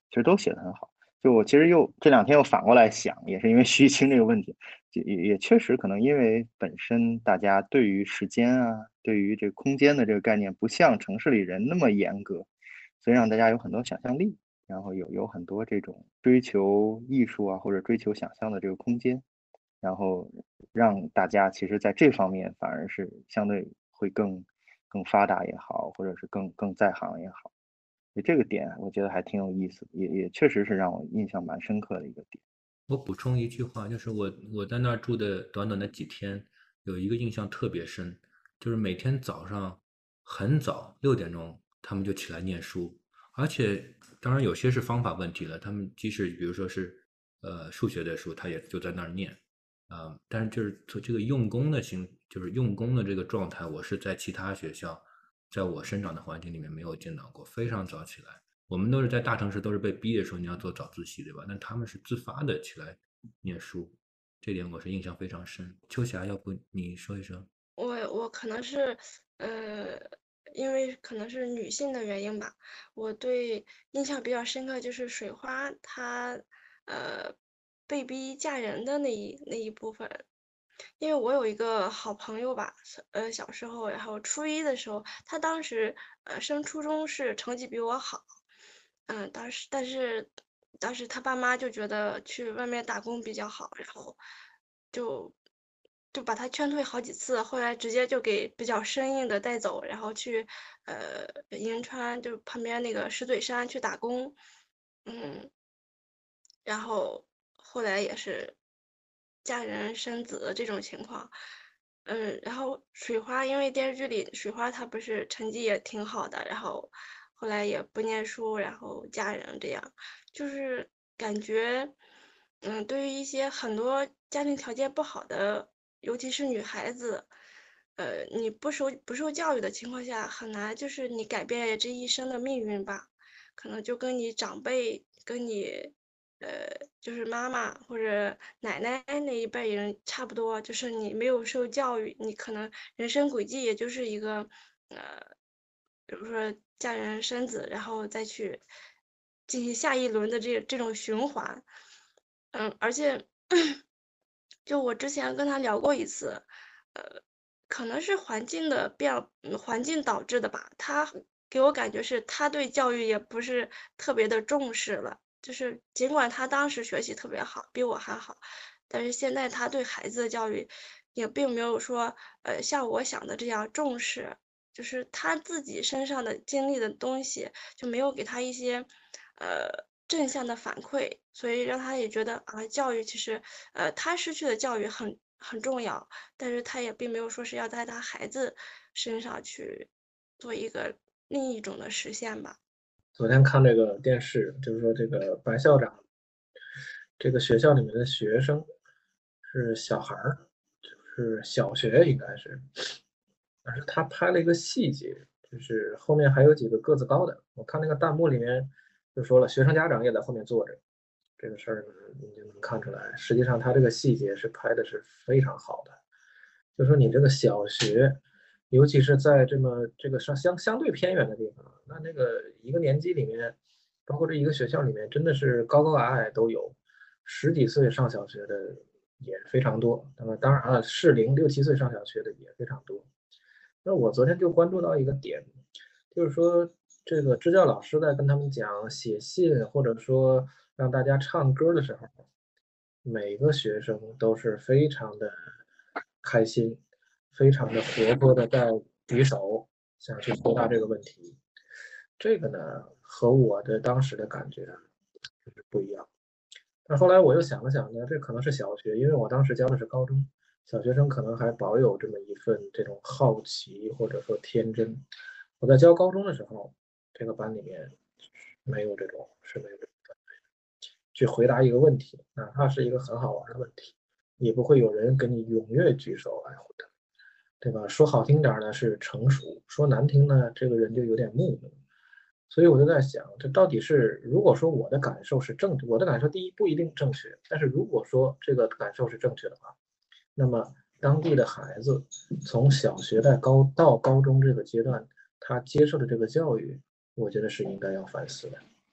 其实都写得很好。就我其实又这两天又反过来想，也是因为徐艺清这个问题，也也确实可能因为本身大家对于时间啊，对于这个空间的这个概念不像城市里人那么严格，所以让大家有很多想象力，然后有有很多这种追求艺术啊或者追求想象的这个空间，然后让大家其实在这方面反而是相对会更更发达也好，或者是更更在行也好。这个点我觉得还挺有意思，也也确实是让我印象蛮深刻的一个点。 我补充一句话，就是我我在那儿住的短短的几天，有一个印象特别深，就是每天早上很早六点钟他们就起来念书，而且当然有些是方法问题了，他们即使比如说是呃数学的书，他也就在那儿念，啊、呃，但是就是这个用功的心，就是用功的这个状态，我是在其他学校，在我生长的环境里面没有见到过，非常早起来。我们都是在大城市，都是被逼着说你要做早自习，对吧？但他们是自发的起来念书，这点我是印象非常深。秋霞，要不你说一说？ 我我可能是，呃，因为可能是女性的原因吧，我对印象比较深刻就是水花她，呃，被逼嫁人的那一那一部分。因为我有一个好朋友吧，呃，小时候，然后初一的时候，他当时呃升初中是成绩比我好，嗯，当时但是当时他爸妈就觉得去外面打工比较好，然后就就把他劝退好几次，后来直接就给比较生硬的带走，然后去呃银川就旁边那个石嘴山去打工，嗯，然后后来也是嫁人生子的这种情况。嗯，然后水花，因为电视剧里水花她不是成绩也挺好的，然后后来也不念书，然后嫁人这样，就是感觉，嗯，对于一些很多家庭条件不好的，尤其是女孩子，呃，你不受不受教育的情况下，很难就是你改变这一生的命运吧，可能就跟你长辈跟你。呃，就是妈妈或者奶奶那一辈人差不多，就是你没有受教育，你可能人生轨迹也就是一个，呃，比如说嫁人生子，然后再去进行下一轮的这这种循环。嗯，而且就我之前跟他聊过一次，呃，可能是环境的变，嗯环境导致的吧。他给我感觉是他对教育也不是特别的重视了。就是尽管他当时学习特别好，比我还好，但是现在他对孩子的教育也并没有说，呃，像我想的这样重视。就是他自己身上的经历的东西，就没有给他一些，呃，正向的反馈，所以让他也觉得啊，教育其实，呃，他失去的教育很很重要，但是他也并没有说是要在他孩子身上去做一个另一种的实现吧。 昨天看这个电视，就是说这个白校长，这个学校里面的学生是小孩儿，就是小学应该是，但是他拍了一个细节，就是后面还有几个个子高的，我看那个弹幕里面就说了，学生家长也在后面坐着，这个事儿呢，你就能看出来，实际上他这个细节是拍的是非常好的，就说你这个小学。尤其是在这么这个相相相对偏远的地方，那那个一个年级里面，包括这一个学校里面，真的是高高矮矮都有，十几岁上小学的也非常多。那么当然了，适龄六七岁上小学的也非常多。那我昨天就关注到一个点，就是说这个支教老师在跟他们讲写信或者说让大家唱歌的时候，每个学生都是非常的开心，非常的活泼的在举手，想去回答这个问题。这个呢，和我的当时的感觉就是不一样。但后来我又想了想呢，这可能是小学，因为我当时教的是高中，小学生可能还保有这么一份这种好奇或者说天真。我在教高中的时候，这个班里面没有这种是没有这种去回答一个问题，哪怕是一个很好玩的问题，也不会有人跟你踊跃举手来回答，对吧？说好听点呢是成熟，说难听呢，这个人就有点木讷。所以我就在想，这到底是如果说我的感受是正，我的感受第一不一定正确，但是如果说这个感受是正确的话，那么当地的孩子从小学在高到高中这个阶段，他接受的这个教育，我觉得是应该要反思的。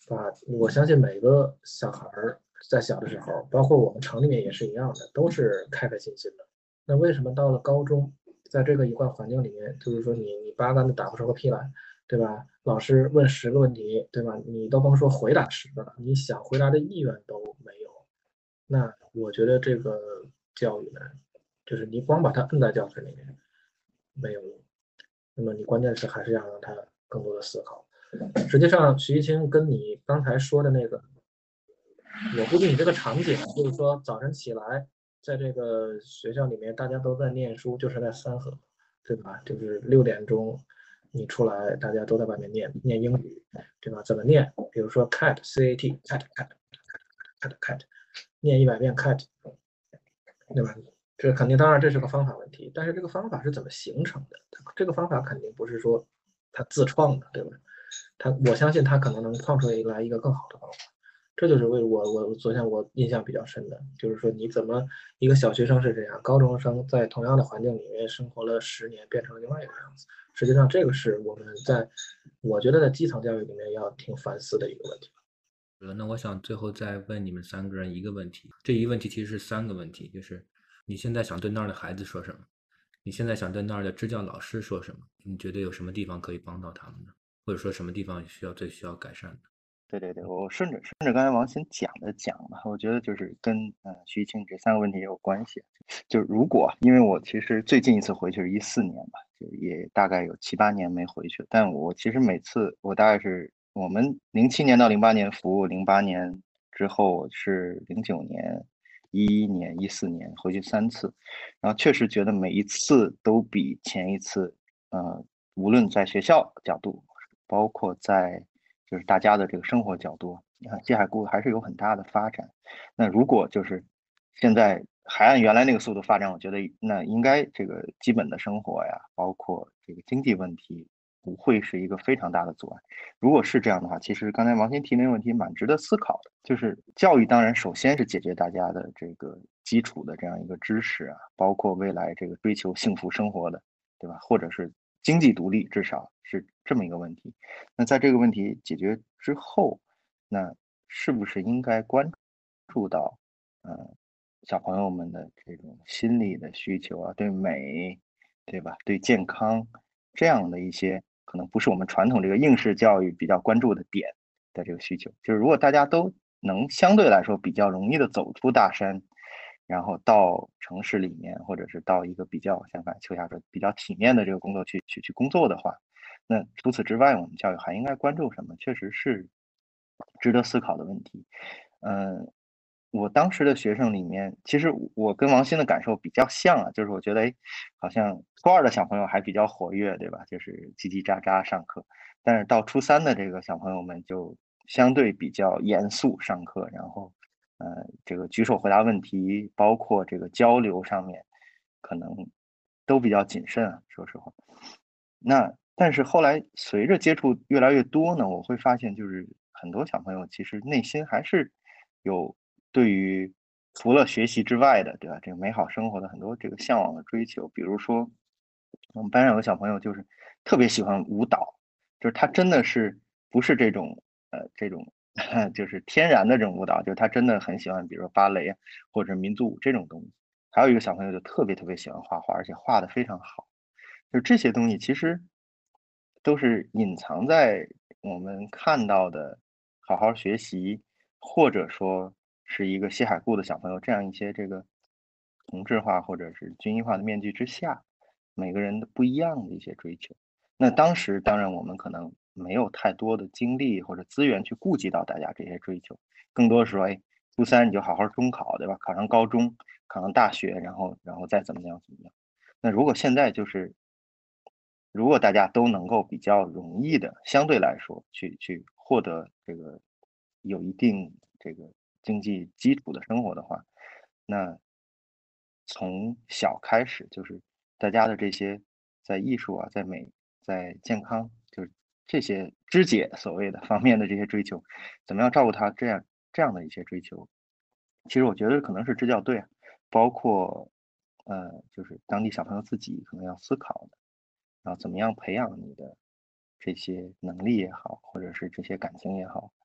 把我相信每个小孩儿在小的时候，包括我们城里面也是一样的，都是开开心心的。那为什么到了高中，在这个一贯环境里面，就是说你你八竿子打不出个屁来，对吧？老师问十个问题，对吧？你都甭说回答十个了，你想回答的意愿都没有。那我觉得这个教育呢，就是你光把它摁在教室里面没有用。那么你关键是还是要让他更多的思考。实际上，徐一清跟你刚才说的那个，我估计你这个场景就是说早晨起来，在这个学校里面大家都在念书，就是在三河，对吧？就是六点钟你出来，大家都在外面念念英语，对吧？怎么念？比如说 cat c a t cat cat cat cat，念一百遍 cat，对吧？这肯定，当然这是个方法问题，但是这个方法是怎么形成的？这个方法肯定不是说他自创的，对吧？他我相信他可能能创出来一个更好的方法。这就是为我我昨天我印象比较深的，就是说你怎么一个小学生是这样，高中生在同样的环境里面生活了十年，变成了另外一个样子。实际上，这个是我们在我觉得在基层教育里面要挺反思的一个问题。 呃，那我想最后再问你们三个人一个问题，这一个问题其实是三个问题，就是你现在想对那儿的孩子说什么？你现在想对那儿的支教老师说什么？你觉得有什么地方可以帮到他们呢？或者说什么地方需要最需要改善的？ 对对对，我顺着顺着刚才王鑫讲的讲吧，我觉得就是跟呃徐一清这三个问题也有关系。就如果因为我其实最近一次回去是一四年吧，就也大概有七八年没回去，但我其实每次我大概是我们零七年到零八年服务，零八年之后是零九年、一一年、一四年回去三次，然后确实觉得每一次都比前一次，呃，无论在学校角度，包括在就是大家的这个生活角度，你看西海固还是有很大的发展。那如果就是现在还按原来那个速度发展，我觉得那应该这个基本的生活呀，包括这个经济问题，不会是一个非常大的阻碍。如果是这样的话，其实刚才王鑫提那个问题蛮值得思考的。就是教育当然首先是解决大家的这个基础的这样一个知识啊，包括未来这个追求幸福生活的，对吧？或者是经济独立，至少是这么一个问题。那在这个问题解决之后，那是不是应该关注到，呃，小朋友们的这种心理的需求啊，对美，对吧？对健康这样的一些可能不是我们传统这个应试教育比较关注的点的这个需求，就是如果大家都能相对来说比较容易的走出大山，然后到城市里面，或者是到一个比较像刚才秋霞说比较体面的这个工作去去去工作的话，那除此之外，我们教育还应该关注什么？确实是值得思考的问题。嗯，我当时的学生里面，其实我跟王鑫的感受比较像啊，就是我觉得，哎，好像初二的小朋友还比较活跃，对吧？就是叽叽喳喳上课，但是到初三的这个小朋友们就相对比较严肃上课，然后，呃，这个举手回答问题，包括这个交流上面，可能都比较谨慎啊，说实话。那但是后来随着接触越来越多呢，我会发现就是很多小朋友其实内心还是有对于除了学习之外的，对吧？这个美好生活的很多这个向往的追求。比如说，我们班上有个小朋友就是特别喜欢舞蹈，就是他真的是不是这种呃这种就是天然的这种舞蹈，就是他真的很喜欢，比如说芭蕾啊或者民族舞这种东西。还有一个小朋友就特别特别喜欢画画，而且画的非常好。就这些东西其实都是隐藏在我们看到的好好学习，或者说是一个西海固的小朋友这样一些这个同质化或者是均一化的面具之下，每个人的不一样的一些追求。那当时当然我们可能没有太多的精力或者资源去顾及到大家这些追求，更多的说，哎，初三你就好好中考，对吧？考上高中，考上大学，然后然后再怎么样怎么样。那如果现在就是如果大家都能够比较容易的，相对来说去去获得这个有一定这个经济基础的生活的话，那从小开始就是大家的这些在艺术啊、在美、在健康，就是这些肢解所谓的方面的这些追求，怎么样照顾他这样这样的一些追求，其实我觉得可能是支教队啊，包括呃，就是当地小朋友自己可能要思考的。然后怎么样培养你的这些能力也好，或者是这些感情也好，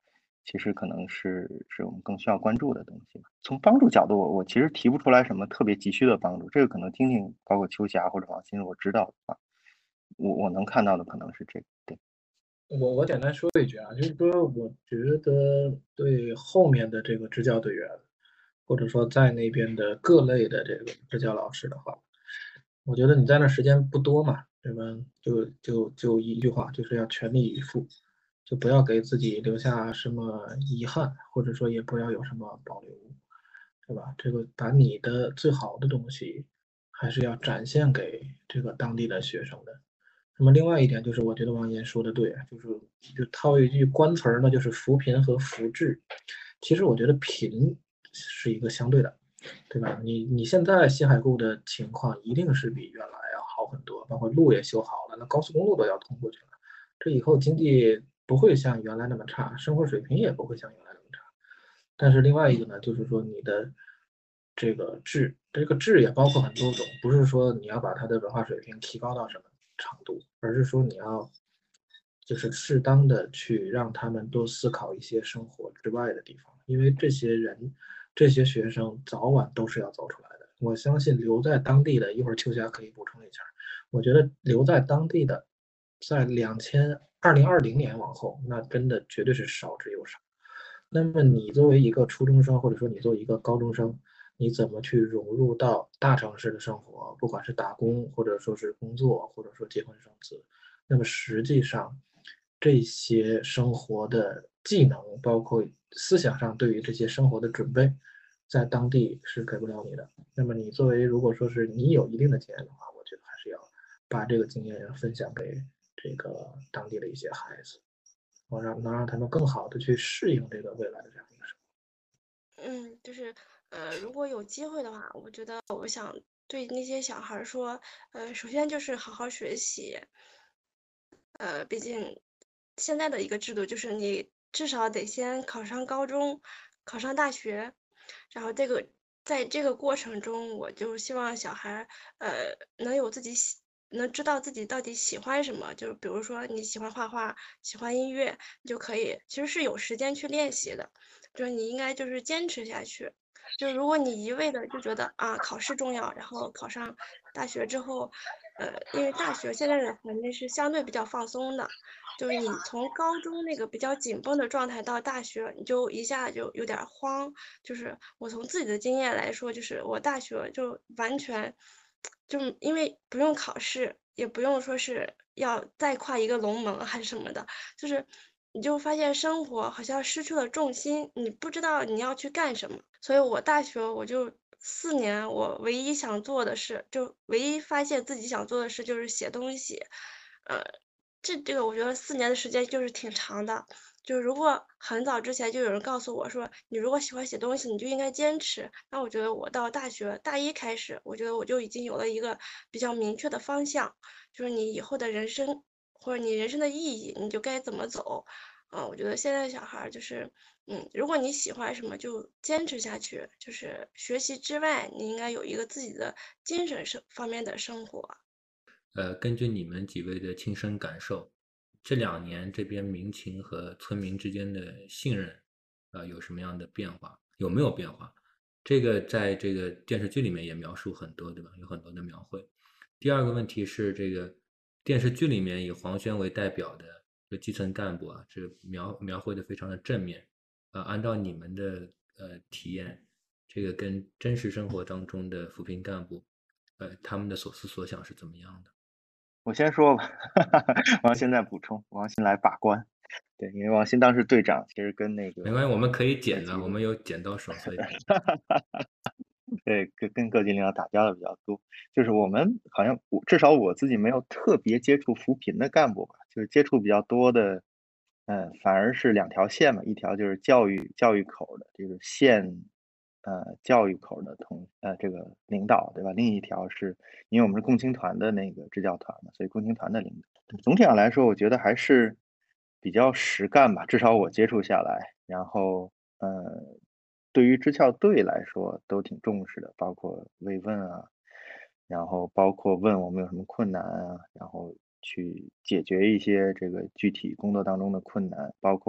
其实可能是是我们更需要关注的东西。从帮助角度，我我其实提不出来什么特别急需的帮助，这个可能听听包括秋霞或者王鑫我知道的话，我我能看到的可能是这个。对， 我我简单说一句啊，就是说我觉得对后面的这个支教队员，或者说在那边的各类的这个支教老师的话，我觉得你在那时间不多嘛，对吧？就就就一句话，就是要全力以赴，就不要给自己留下什么遗憾，或者说也不要有什么保留，对吧？这个把你的最好的东西，还是要展现给这个当地的学生的。那么另外一点就是，我觉得王岩说的对啊，就是就套一句官词儿呢，就是扶贫和扶志。其实我觉得贫是一个相对的，对吧？你你现在西海固的情况一定是比原来要好很多，包括路也修好了，那高速公路都要通过去了。这以后经济不会像原来那么差，生活水平也不会像原来那么差。但是另外一个呢，就是说你的这个质，这个质也包括很多种，不是说你要把他的文化水平提高到什么程度，而是说你要就是适当的去让他们多思考一些生活之外的地方，因为这些人、这些学生早晚都是要走出来的。我相信留在当地的，一会儿秋霞可以补充一下，我觉得留在当地的，在两千二零二零年往后，那真的绝对是少之又少。那么你作为一个初中生，或者说你作为一个高中生，你怎么去融入到大城市的生活？不管是打工，或者说是工作，或者说结婚生子，那么实际上这些生活的技能，包括思想上对于这些生活的准备，在当地是给不了你的。那么你作为如果说是你有一定的经验的话，我觉得还是要把这个经验要分享给这个当地的一些孩子。我让能让他们更好的去适应这个未来的这样一个生活。嗯，就是呃，如果有机会的话，我觉得我想对那些小孩说，呃，首先就是好好学习，呃，毕竟现在的一个制度就是你至少得先考上高中，考上大学，然后这个在这个过程中，我就希望小孩呃能有自己喜。能知道自己到底喜欢什么，就是比如说你喜欢画画，喜欢音乐，你就可以，其实是有时间去练习的，就是你应该就是坚持下去。就如果你一味的就觉得啊考试重要，然后考上大学之后，呃，因为大学现在的环境是相对比较放松的，就是你从高中那个比较紧绷的状态到大学，你就一下就有点慌。就是我从自己的经验来说，就是我大学就完全。就因为不用考试，也不用说是要再跨一个龙门还是什么的，就是你就发现生活好像失去了重心，你不知道你要去干什么。所以我大学我就四年，我唯一想做的事，就唯一发现自己想做的事就是写东西，呃，这这个我觉得四年的时间就是挺长的。就如果很早之前就有人告诉我说，你如果喜欢写东西，你就应该坚持。那我觉得我到大学大一开始，我觉得我就已经有了一个比较明确的方向，就是你以后的人生或者你人生的意义，你就该怎么走。啊，我觉得现在小孩就是，嗯，如果你喜欢什么，就坚持下去。就是学习之外，你应该有一个自己的精神生方面的生活。 呃，根据你们几位的亲身感受，这两年这边民情和村民之间的信任，呃，有什么样的变化？有没有变化？这个在这个电视剧里面也描述很多，对吧？有很多的描绘。第二个问题是，这个电视剧里面以黄轩为代表的这基层干部啊，这描描绘的非常的正面。呃，按照你们的呃体验，这个跟真实生活当中的扶贫干部，呃，他们的所思所想是怎么样的？ 我先说吧，王鑫再补充，王鑫来把关。对，因为王鑫当时队长，其实跟那个没关系，我们可以剪的，我们有剪刀手，所以对，跟跟各级领导打交道比较多。就是我们好像我至少我自己没有特别接触扶贫的干部吧，就是接触比较多的，嗯，反而是两条线嘛，一条就是教育教育口的这个县，呃，教育口的同呃这个领导，对吧？另一条是因为我们是共青团的那个支教团嘛，所以共青团的领导。总体上来说，我觉得还是比较实干吧，至少我接触下来，然后呃，对于支教队来说都挺重视的，包括慰问啊，然后包括问我们有什么困难啊，然后去解决一些这个具体工作当中的困难，包括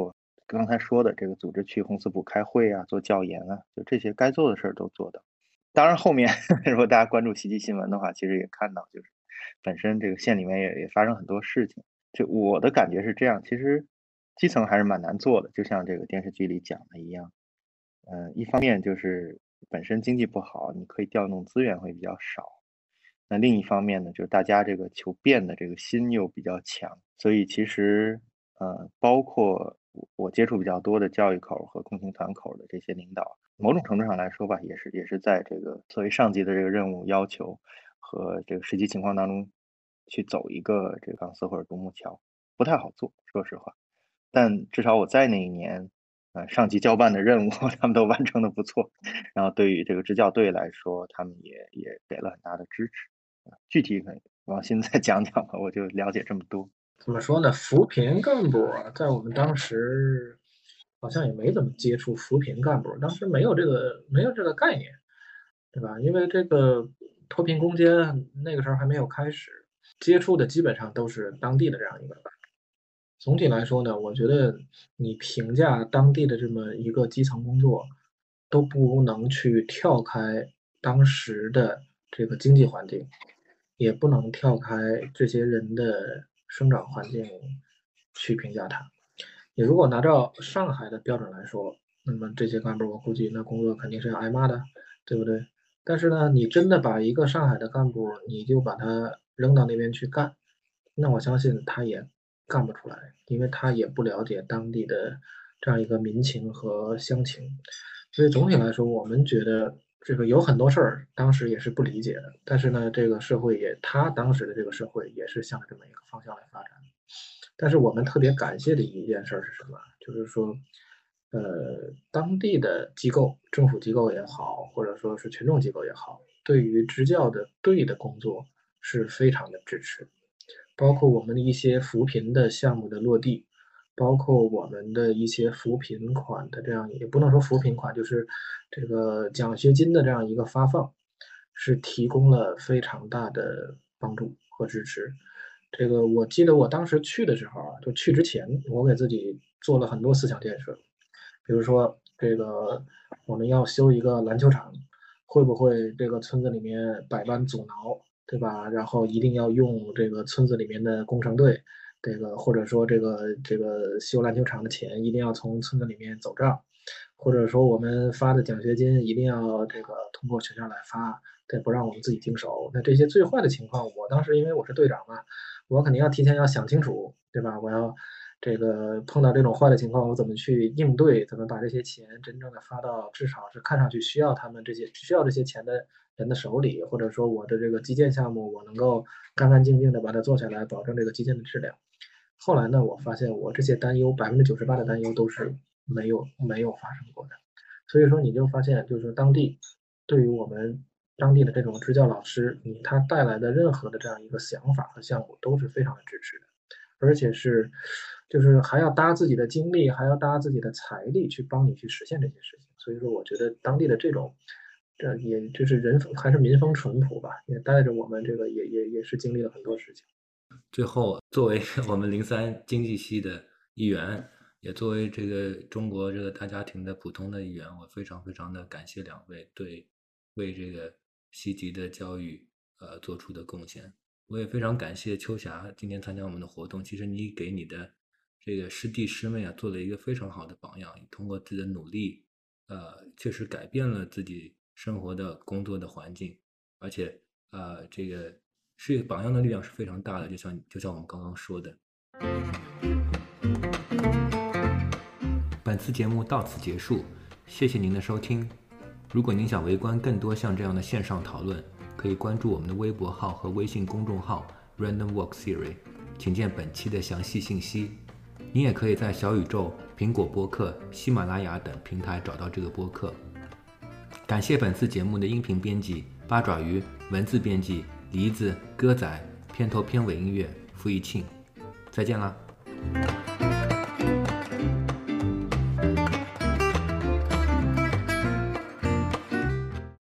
刚才说的这个组织去红四部开会啊，做教研啊，就这些该做的事儿都做到。当然后面如果大家关注袭击新闻的话，其实也看到就是本身这个县里面也也发生很多事情。就我的感觉是这样，其实基层还是蛮难做的，就像这个电视剧里讲的一样。嗯、呃，一方面就是本身经济不好，你可以调动资源会比较少。那另一方面呢，就是大家这个求变的这个心又比较强，所以其实呃，包括我接触比较多的教育口和共青团口的这些领导，某种程度上来说吧，也是也是在这个作为上级的这个任务要求和这个实际情况当中去走一个这个钢丝或者独木桥，不太好做，说实话。但至少我在那一年，呃，上级交办的任务他们都完成的不错，然后对于这个支教队来说，他们也也给了很大的支持。具体可以王鑫再讲讲吧，我就了解这么多。 怎么说呢？扶贫干部啊，在我们当时好像也没怎么接触扶贫干部，当时没有这个没有这个概念，对吧？因为这个脱贫攻坚那个时候还没有开始，接触的基本上都是当地的这样一个。总体来说呢，我觉得你评价当地的这么一个基层工作，都不能去跳开当时的这个经济环境，也不能跳开这些人的生长环境去评价它。你如果拿照上海的标准来说，那么这些干部我估计那工作肯定是要挨骂的，对不对？但是呢，你真的把一个上海的干部，你就把他扔到那边去干，那我相信他也干不出来，因为他也不了解当地的这样一个民情和乡情。所以总体来说，我们觉得这个有很多事儿，当时也是不理解的。但是呢，这个社会也，他当时的这个社会也是向着这么一个方向来发展。但是我们特别感谢的一件事是什么？就是说，呃，当地的机构，政府机构也好，或者说是群众机构也好，对于支教的队的工作是非常的支持，包括我们的一些扶贫的项目的落地。包括我们的一些扶贫款的这样，也不能说扶贫款，就是这个奖学金的这样一个发放，是提供了非常大的帮助和支持。这个我记得我当时去的时候啊，就去之前，我给自己做了很多思想建设，比如说这个我们要修一个篮球场，会不会这个村子里面百般阻挠，对吧？然后一定要用这个村子里面的工程队。这个或者说这个这个修篮球场的钱一定要从村子里面走账，或者说我们发的奖学金一定要这个通过学校来发，对，不让我们自己经手。那这些最坏的情况，我当时因为我是队长嘛，我肯定要提前要想清楚，对吧？我要这个碰到这种坏的情况，我怎么去应对？怎么把这些钱真正的发到至少是看上去需要他们这些需要这些钱的人的手里，或者说我的这个基建项目，我能够干干净净的把它做下来，保证这个基建的质量。后来呢，我发现我这些担忧，百分之九十八的担忧都是没有没有发生过的。所以说，你就发现，就是当地对于我们当地的这种支教老师，你他带来的任何的这样一个想法和项目，都是非常的支持的，而且是就是还要搭自己的精力，还要搭自己的财力去帮你去实现这些事情。所以说，我觉得当地的这种，这也就是人还是民风淳朴吧，也带着我们这个也也也是经历了很多事情。 最后，作为我们零三经济系的一员，也作为这个中国这个大家庭的普通的一员，我非常非常的感谢两位对为这个西级的教育呃做出的贡献。我也非常感谢秋霞今天参加我们的活动。其实你给你的这个师弟师妹啊做了一个非常好的榜样，通过自己的努力，呃，确实改变了自己生活的工作的环境，而且呃这个。是榜样的力量是非常大的，就像就像我们刚刚说的。本次节目到此结束，谢谢您的收听。如果您想围观更多像这样的线上讨论，可以关注我们的微博号和微信公众号 Random Walk Theory， 请见本期的详细信息。您也可以在小宇宙、苹果播客、喜马拉雅等平台找到这个播客。感谢本次节目的音频编辑八爪鱼，文字编辑梨子、歌仔，片头片尾音乐付一庆。再见啦。